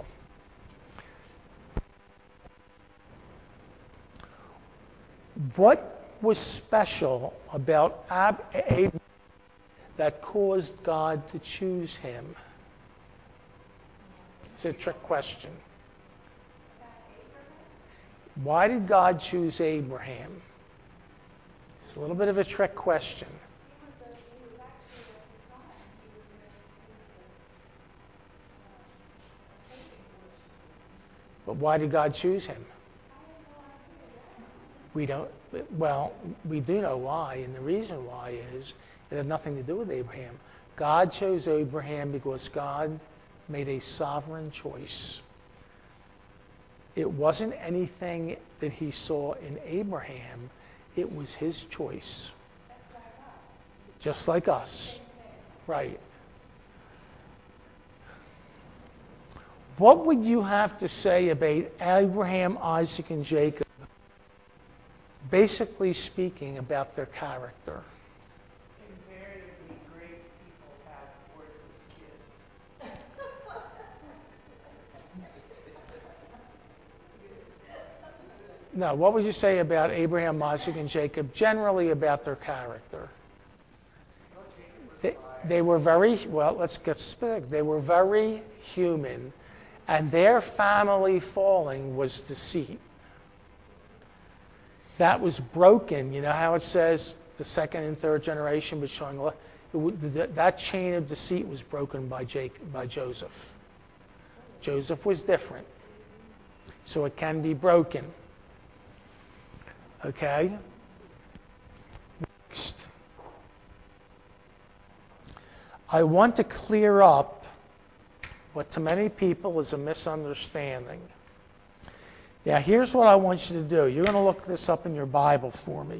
What was special about Ab- Abraham that caused God to choose him? It's a trick question. About Abraham? Why did God choose Abraham? It's a little bit of a trick question. He was a, he was actually at the time, he was a, he was a, um, a pagan worshiper. But why did God choose him? I have no idea why. We don't, well, we do know why, and the reason why is it had nothing to do with Abraham. God chose Abraham because God made a sovereign choice. It wasn't anything that he saw in Abraham, it was his choice. That's like us. Just like us. Same thing. Right. What would you have to say about Abraham, Isaac, and Jacob? Basically speaking, about their character. Invariably, great people have worthless kids. No, what would you say about Abraham, Isaac, and Jacob, generally about their character? Well, Jacob was a They, liar. they were very, well, let's get specific. They were very human, and their family falling was deceit. That was broken. You know how it says the second and third generation was showing, it would, that chain of deceit was broken by, Jake, by Joseph. Joseph was different, so it can be broken. Okay? Next. I want to clear up what to many people is a misunderstanding. Now, here's what I want you to do. You're going to look this up in your Bible for me.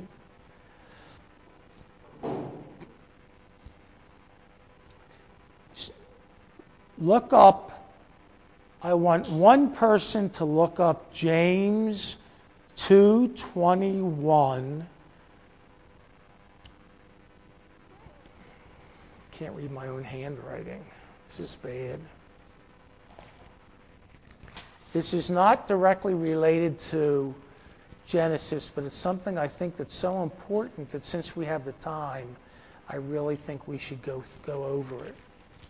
Look up, I want one person to look up James two twenty-one. Can't read my own handwriting. This is bad. This is not directly related to Genesis, but it's something I think that's so important that since we have the time, I really think we should go, go over it.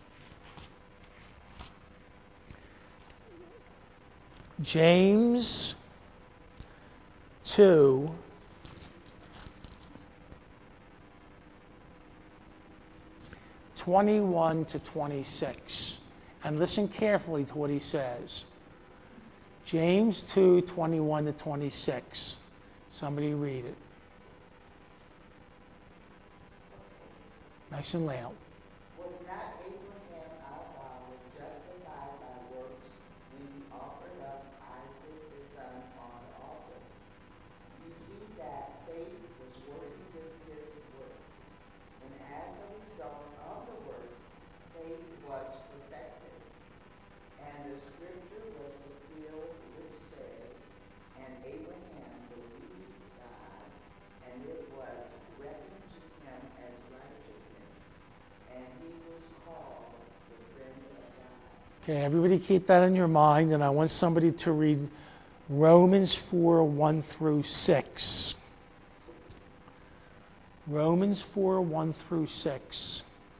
James two, twenty-one to twenty-six. And listen carefully to what he says. James two, twenty-one to twenty-six. Somebody read it. Okay. Nice and loud. Was not Abraham our father justified by works when he offered up Isaac his son on the altar? You see that faith was working with his works, and as a result of the works, faith was perfected. And the scripture was fulfilled, which says, and Abraham believed God, and it was reckoned to him as righteousness, and he was called the friend of God. Okay, everybody keep that in your mind, and I want somebody to read Romans four, one through six. Romans four, one through six.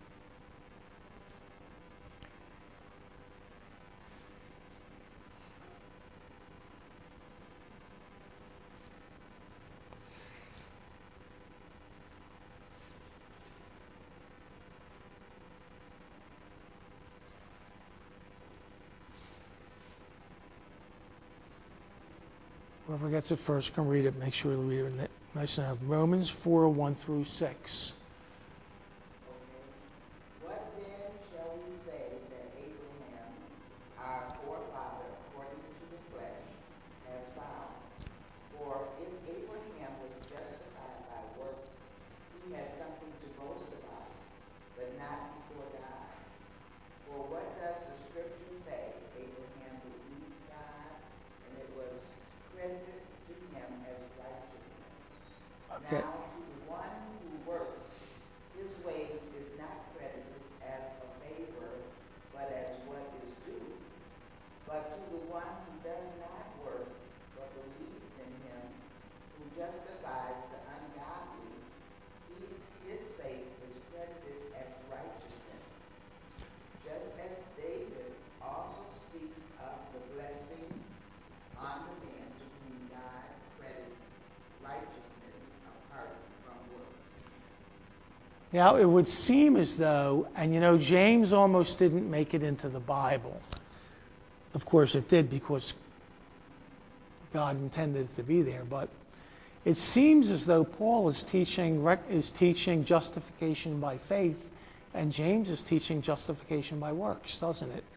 Whoever gets it first can read it. Make sure to read it nice and loud. Romans four, one through six. Okay. What then shall we say that Abraham, our forefather according to the flesh, has found? For if Abraham was justified by works, he has something to boast about, but not before God. For what does the scripture say? Abraham believed God, and it was credited to him as righteousness. Okay. Now to the one who works, his wage is not credited as a favor, but as what is due. But to the one who does not work, but believes in him who justifies the ungodly, he, his faith is credited as righteousness. Just as David also speaks of the blessing on the man to whom God credits righteousness apart from works. Now, it would seem as though, and you know, James almost didn't make it into the Bible. Of course, it did because God intended it to be there. But it seems as though Paul is teaching is teaching justification by faith, and James is teaching justification by works, doesn't it?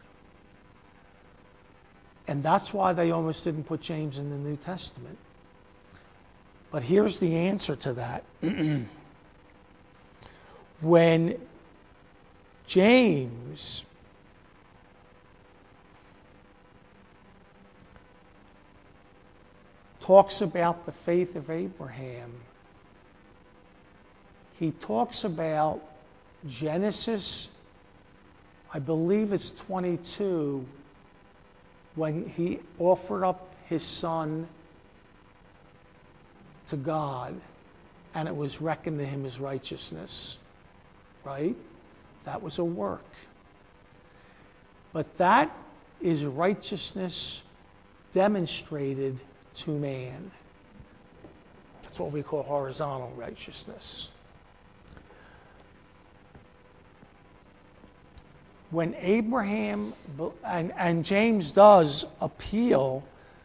And that's why they almost didn't put James in the New Testament. But here's the answer to that. When James talks about the faith of Abraham, he talks about Genesis, I believe it's twenty-two, when he offered up his son to God, and it was reckoned to him as righteousness. Right? That was a work. But that is righteousness demonstrated to man. That's what we call horizontal righteousness. When Abraham, and, and James does appeal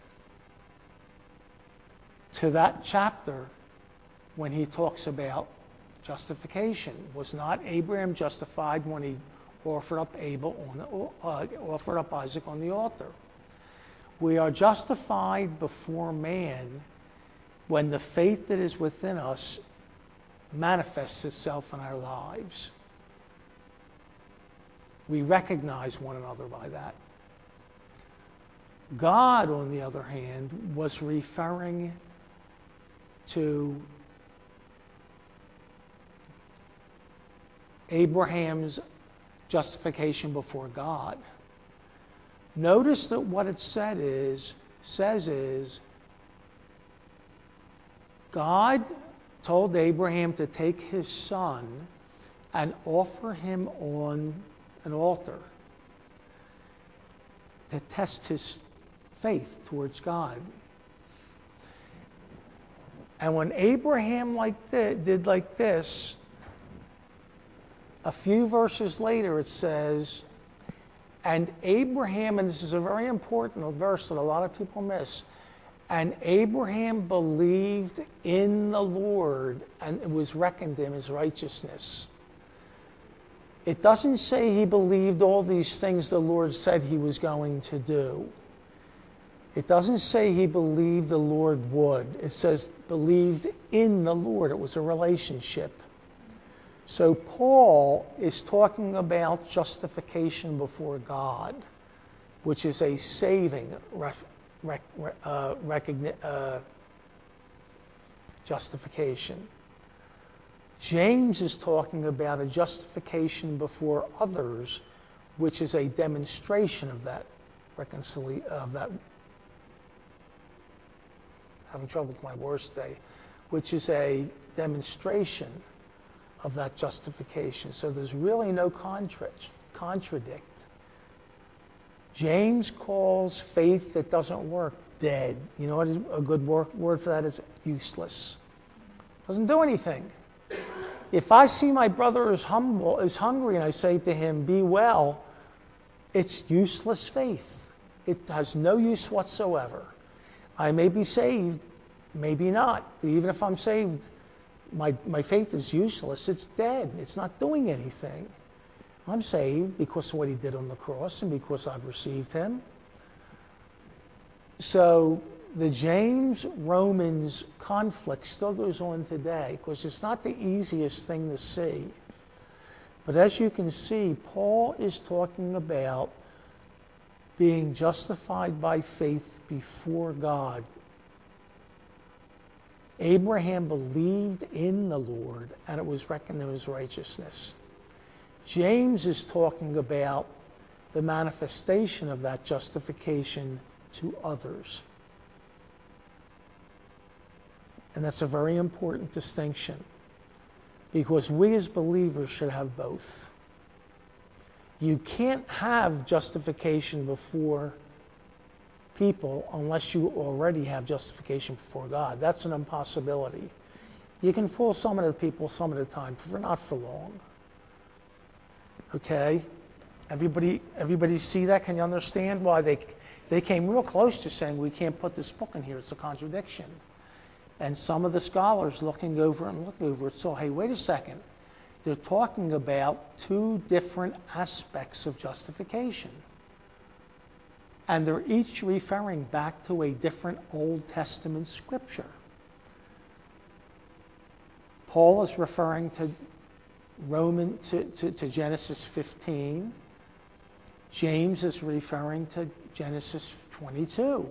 to that chapter when he talks about justification. Was not Abraham justified when he offered up Abel on the, uh, offered up Isaac on the altar? We are justified before man when the faith that is within us manifests itself in our lives. We recognize one another by that. God, on the other hand, was referring to Abraham's justification before God. Notice that what it said is, says is, God told Abraham to take his son and offer him on an altar to test his faith towards God. And when Abraham like th- did like this, a few verses later it says, and Abraham, and this is a very important verse that a lot of people miss, and Abraham believed in the Lord, and it was reckoned to him as righteousness. It doesn't say he believed all these things the Lord said he was going to do. It doesn't say he believed the Lord would. It says believed in the Lord. It was a relationship. So Paul is talking about justification before God, which is a saving ref, rec, uh, recogni- uh, justification. James is talking about a justification before others, which is a demonstration of that reconciliation, of that, having trouble with my words today, which is a demonstration of that justification. So there's really no contra- contradict. James calls faith that doesn't work dead. You know what a good word for that is? Useless. Doesn't do anything. If I see my brother is humble, is hungry, and I say to him, "Be well," it's useless faith. It has no use whatsoever. I may be saved, maybe not. But even if I'm saved, my, my faith is useless. It's dead. It's not doing anything. I'm saved because of what he did on the cross and because I've received him. So the James-Romans conflict still goes on today because it's not the easiest thing to see. But as you can see, Paul is talking about being justified by faith before God. Abraham believed in the Lord, and it was reckoned to him as righteousness. James is talking about the manifestation of that justification to others. And that's a very important distinction, because we as believers should have both. You can't have justification before people unless you already have justification before God. That's an impossibility. You can fool some of the people some of the time, but not for long. Okay? Everybody, everybody see that? Can you understand why they they came real close to saying we can't put this book in here? It's a contradiction. And some of the scholars looking over and looking over it saw, hey, wait a second. They're talking about two different aspects of justification. And they're each referring back to a different Old Testament scripture. Paul is referring to Roman to, to, to Genesis fifteen. James is referring to Genesis twenty-two.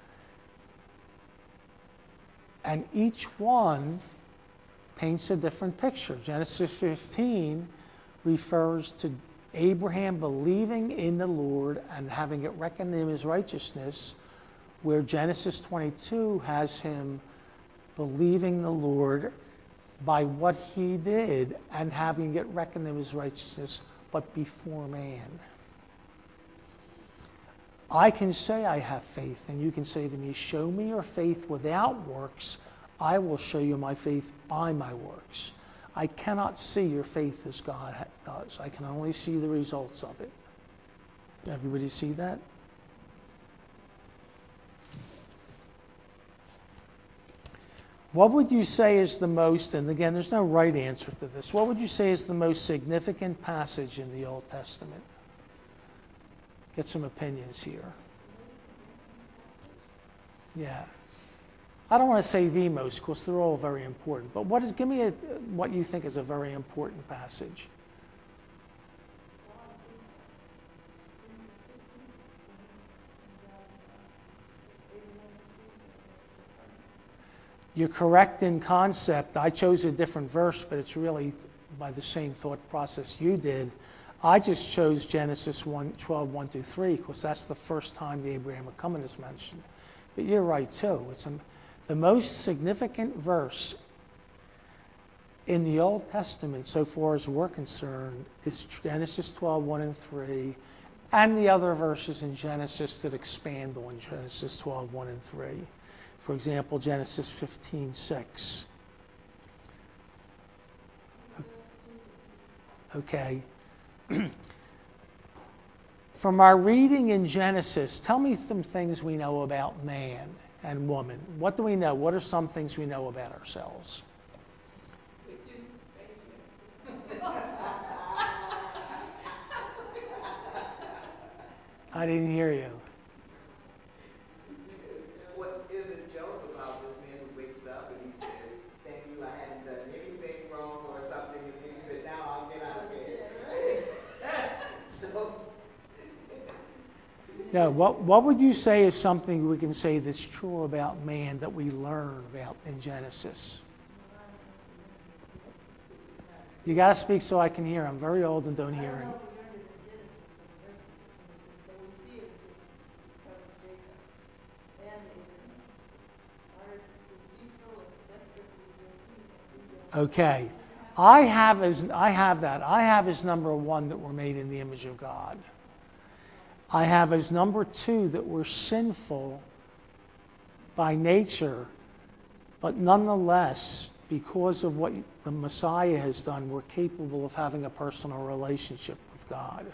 And each one paints a different picture. Genesis fifteen refers to Abraham believing in the Lord and having it reckoned to him as righteousness, where Genesis twenty-two has him believing the Lord by what he did and having it reckoned to him as righteousness, but before man. I can say I have faith, and you can say to me, show me your faith without works. I will show you my faith by my works. I cannot see your faith as God does. I can only see the results of it. Everybody see that? What would you say is the most, and again, there's no right answer to this, what would you say is the most significant passage in the Old Testament? Get some opinions here. Yeah. I don't want to say the most, because they're all very important. But what is? Give me a, what you think is a very important passage. Well, I think Genesis fifteen, for me, and then uh, it's Abraham's seed that Mary referring. You're correct in concept. I chose a different verse, but it's really by the same thought process you did. I just chose Genesis one, twelve, one through three, because that's the first time the Abrahamic covenant is mentioned. But you're right, too. It's a, the most significant verse in the Old Testament, so far as we're concerned, is Genesis twelve, one and three, and the other verses in Genesis that expand on Genesis twelve, one and three. For example, Genesis fifteen, six. What verse two, please? Okay. From our reading in Genesis, tell me some things we know about man and woman. What do we know? What are some things we know about ourselves? We're doomed to failure. I didn't hear you. What is a joke about this man who wakes up and he said, "Thank you, I hadn't done anything wrong," or something, and then he said, "Now I'll get out of bed." Yeah, right. So, No, what, what would you say is something we can say that's true about man that we learn about in Genesis? Well, I don't know if we learned it in Genesis because it's not. You got to speak so I can hear. I'm very old and don't I hear don't it. know if we learned it in Genesis, but the verses in Genesis, but we see it in Genesis. It comes from Jacob and Abraham. Our deceitful and desperate we will be, and we will. Okay. So you have I have as I have that. I have as number one that we're made in the image of God. I have as number two that we're sinful by nature, but nonetheless, because of what the Messiah has done, we're capable of having a personal relationship with God.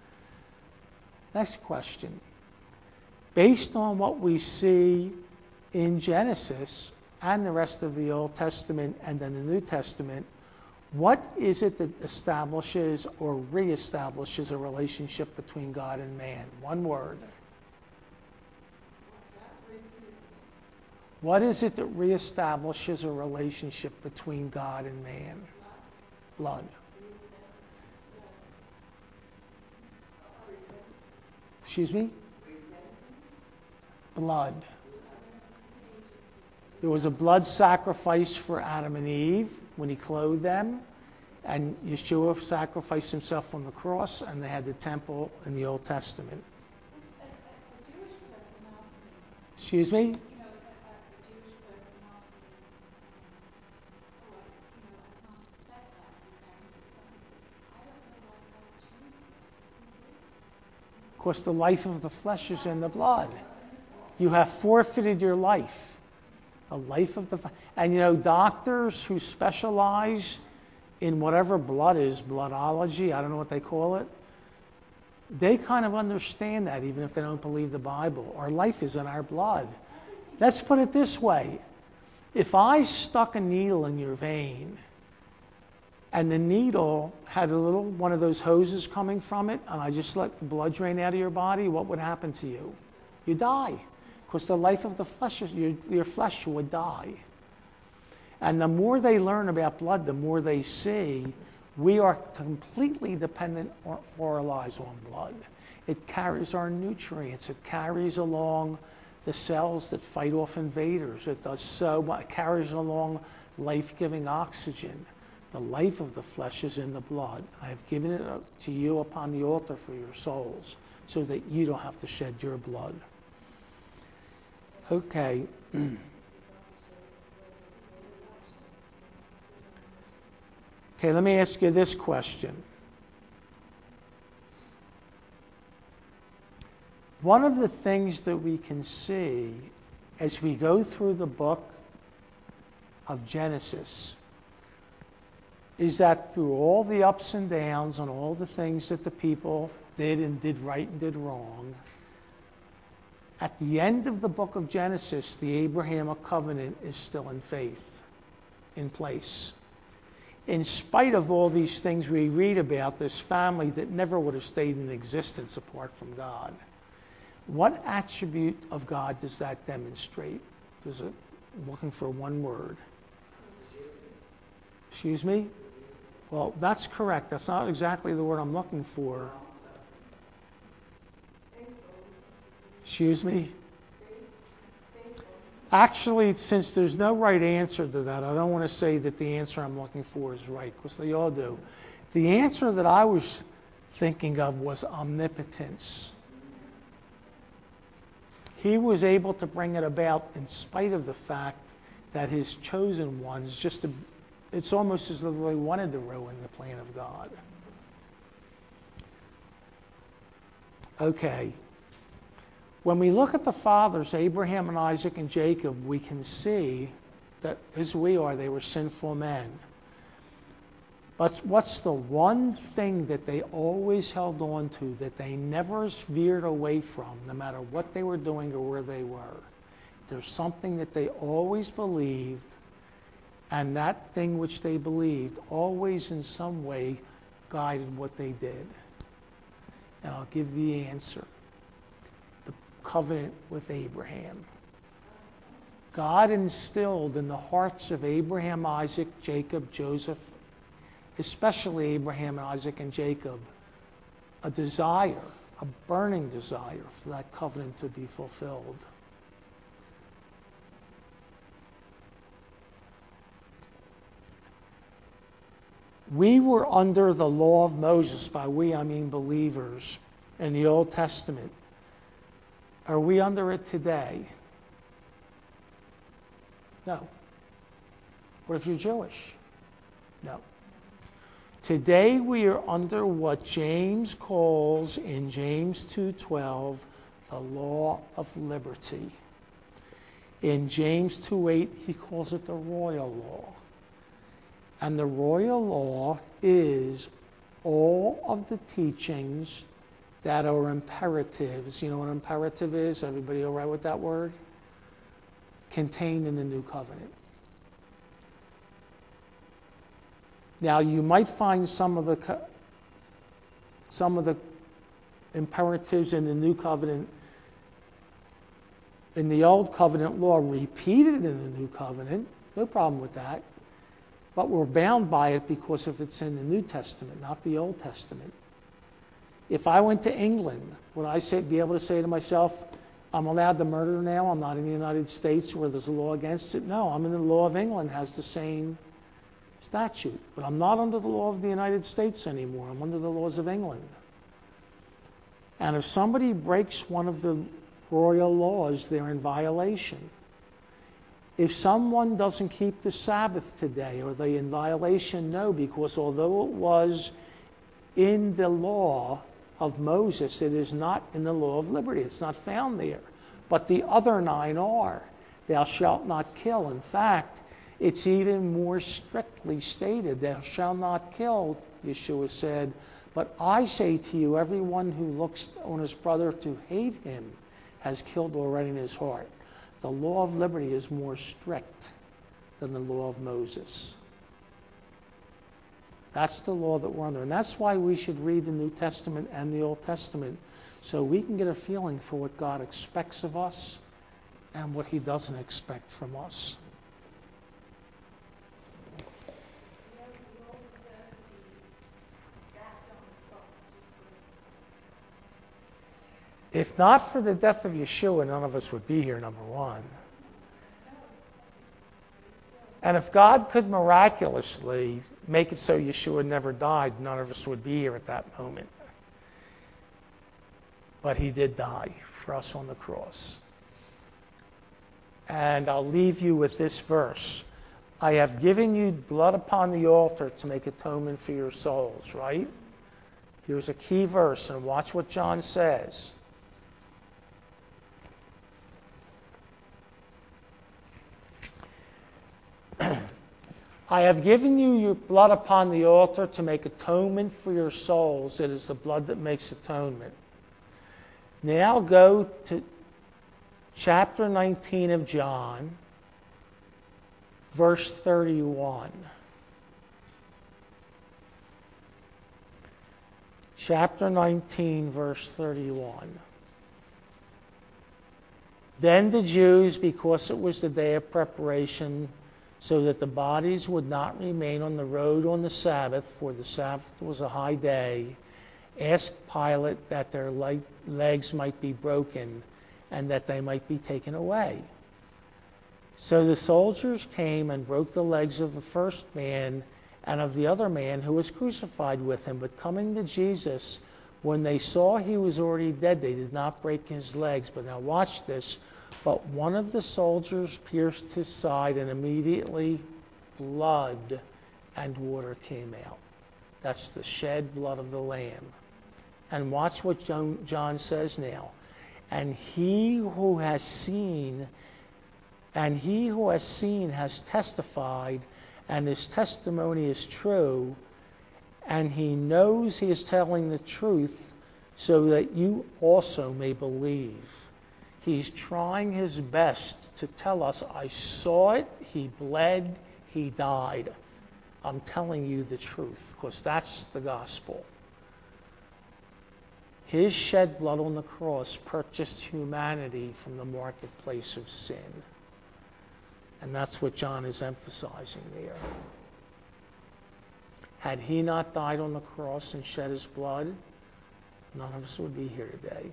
Next question. Based on what we see in Genesis and the rest of the Old Testament and then the New Testament, what is it that establishes or reestablishes a relationship between God and man? One word. what does? Repeat it again. What is it that reestablishes a relationship between God and man? Blood. Blood. Reestablishes blood. Uh, repentance. Excuse me? repentance? Blood. Blood in Egypt. There was a blood sacrifice for Adam and Eve when he clothed them, and Yeshua sacrificed himself on the cross, and they had the temple in the Old Testament. This, a, a, a Jewish person asked me, Excuse me? you know, a, a, a Jewish person asked me, um, oh, I, you know, I can't accept that you're buried with something. I said, I don't know why God chose blood, but he did. And Of course, the life of the flesh is in the blood. it's in the blood. You have forfeited your life. The life of the... And you know, doctors who specialize in whatever blood is, bloodology, I don't know what they call it, they kind of understand that even if they don't believe the Bible. Our life is in our blood. Let's put it this way. If I stuck a needle in your vein and the needle had a little one of those hoses coming from it and I just let the blood drain out of your body, what would happen to you? You die. Because the life of the flesh, is, your, your flesh would die. And the more they learn about blood, the more they see we are completely dependent for our lives on blood. It carries our nutrients. It carries along the cells that fight off invaders. It does so much. It carries along life-giving oxygen. The life of the flesh is in the blood. I have given it to you upon the altar for your souls, so that you don't have to shed your blood. Okay. Okay, let me ask you this question. One of the things that we can see as we go through the book of Genesis is that through all the ups and downs and all the things that the people did and did right and did wrong, at the end of the book of Genesis, the Abrahamic covenant is still in faith, in place. In spite of all these things we read about, this family that never would have stayed in existence apart from God. What attribute of God does that demonstrate? Does it, I'm looking for one word. Forgiveness. Excuse me? Forgiveness. Well, that's correct. That's not exactly the word I'm looking for. Long-suffering. Faithful. Excuse me? Faith, faithful. Actually, since there's no right answer to that, I don't want to say that the answer I'm looking for is right, because they all do. The answer that I was thinking of was omnipotence. He was able to bring it about in spite of the fact that his chosen ones, just to, it's almost as though they wanted to ruin the plan of God. Okay. When we look at the fathers, Abraham and Isaac and Jacob, we can see that, as we are, they were sinful men. But what's the one thing that they always held on to, that they never veered away from, no matter what they were doing or where they were? There's something that they always believed, and that thing which they believed always in some way guided what they did. And I'll give the answer. The covenant with Abraham. God instilled in the hearts of Abraham, Isaac, Jacob, Joseph, especially Abraham, Isaac, and Jacob, a desire, a burning desire for that covenant to be fulfilled. We were under the law of Moses. By we, I mean believers in the Old Testament. Are we under it today? No. What if you're Jewish? No. Today we are under what James calls in James two twelve the law of liberty. In James two eight he calls it the royal law. And the royal law is all of the teachings that are imperatives. You know what imperative is? Everybody all right with that word? Contained in the new covenant. Now, you might find some of the some of the imperatives in the new covenant, in the old covenant law, repeated in the new covenant. No problem with that. But we're bound by it because if it's in the New Testament, not the Old Testament. If I went to England, would I say, be able to say to myself, I'm allowed to murder now, I'm not in the United States where there's a law against it? No, I'm in the law of England, has the same statute. But I'm not under the law of the United States anymore. I'm under the laws of England. And if somebody breaks one of the royal laws, they're in violation. If someone doesn't keep the Sabbath today, are they in violation? No, because although it was in the law of Moses, it is not in the law of liberty. It's not found there. But the other nine are. Thou shalt not kill. In fact, it's even more strictly stated, thou shalt not kill, Yeshua said, but I say to you, everyone who looks on his brother to hate him has killed already in his heart. The law of liberty is more strict than the law of Moses. That's the law that we're under. And that's why we should read the New Testament and the Old Testament, so we can get a feeling for what God expects of us and what he doesn't expect from us. We all, we all deserve to be zapped on the spot with his grace. If not for the death of Yeshua, none of us would be here, number one. No, be still. And if God could miraculously make it so Yeshua never died, none of us would be here at that moment. But he did die for us on the cross. And I'll leave you with this verse. I have given you blood upon the altar to make atonement for your souls, right? Here's a key verse, and watch what John says. I have given you your blood upon the altar to make atonement for your souls. It is the blood that makes atonement. Now go to chapter nineteen of John, verse thirty-one. Chapter nineteen, verse thirty-one. Then the Jews, because it was the day of preparation, so that the bodies would not remain on the road on the Sabbath, for the Sabbath was a high day, asked Pilate that their legs might be broken and that they might be taken away. So the soldiers came and broke the legs of the first man and of the other man who was crucified with him. But coming to Jesus, when they saw he was already dead, they did not break his legs. But now watch this. But one of the soldiers pierced his side, and immediately blood and water came out. That's the shed blood of the Lamb. And watch what John says now. And he who has seen, and he who has seen has testified, and his testimony is true, and he knows he is telling the truth, so that you also may believe. He's trying his best to tell us, I saw it, he bled, he died. I'm telling you the truth, because that's the gospel. His shed blood on the cross purchased humanity from the marketplace of sin. And that's what John is emphasizing there. Had he not died on the cross and shed his blood, none of us would be here today.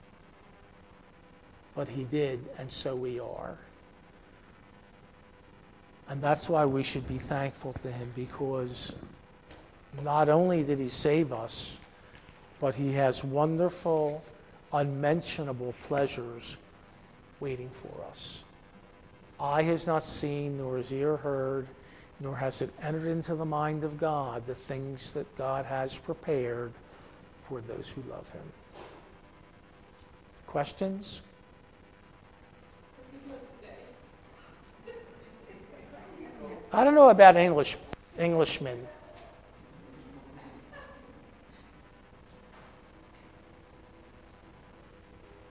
But he did, and so we are. And that's why we should be thankful to him, because not only did he save us, but he has wonderful, unmentionable pleasures waiting for us. Eye has not seen, nor has ear heard, nor has it entered into the mind of God the things that God has prepared for those who love him. Questions? What are you doing today? I don't know about English Englishmen.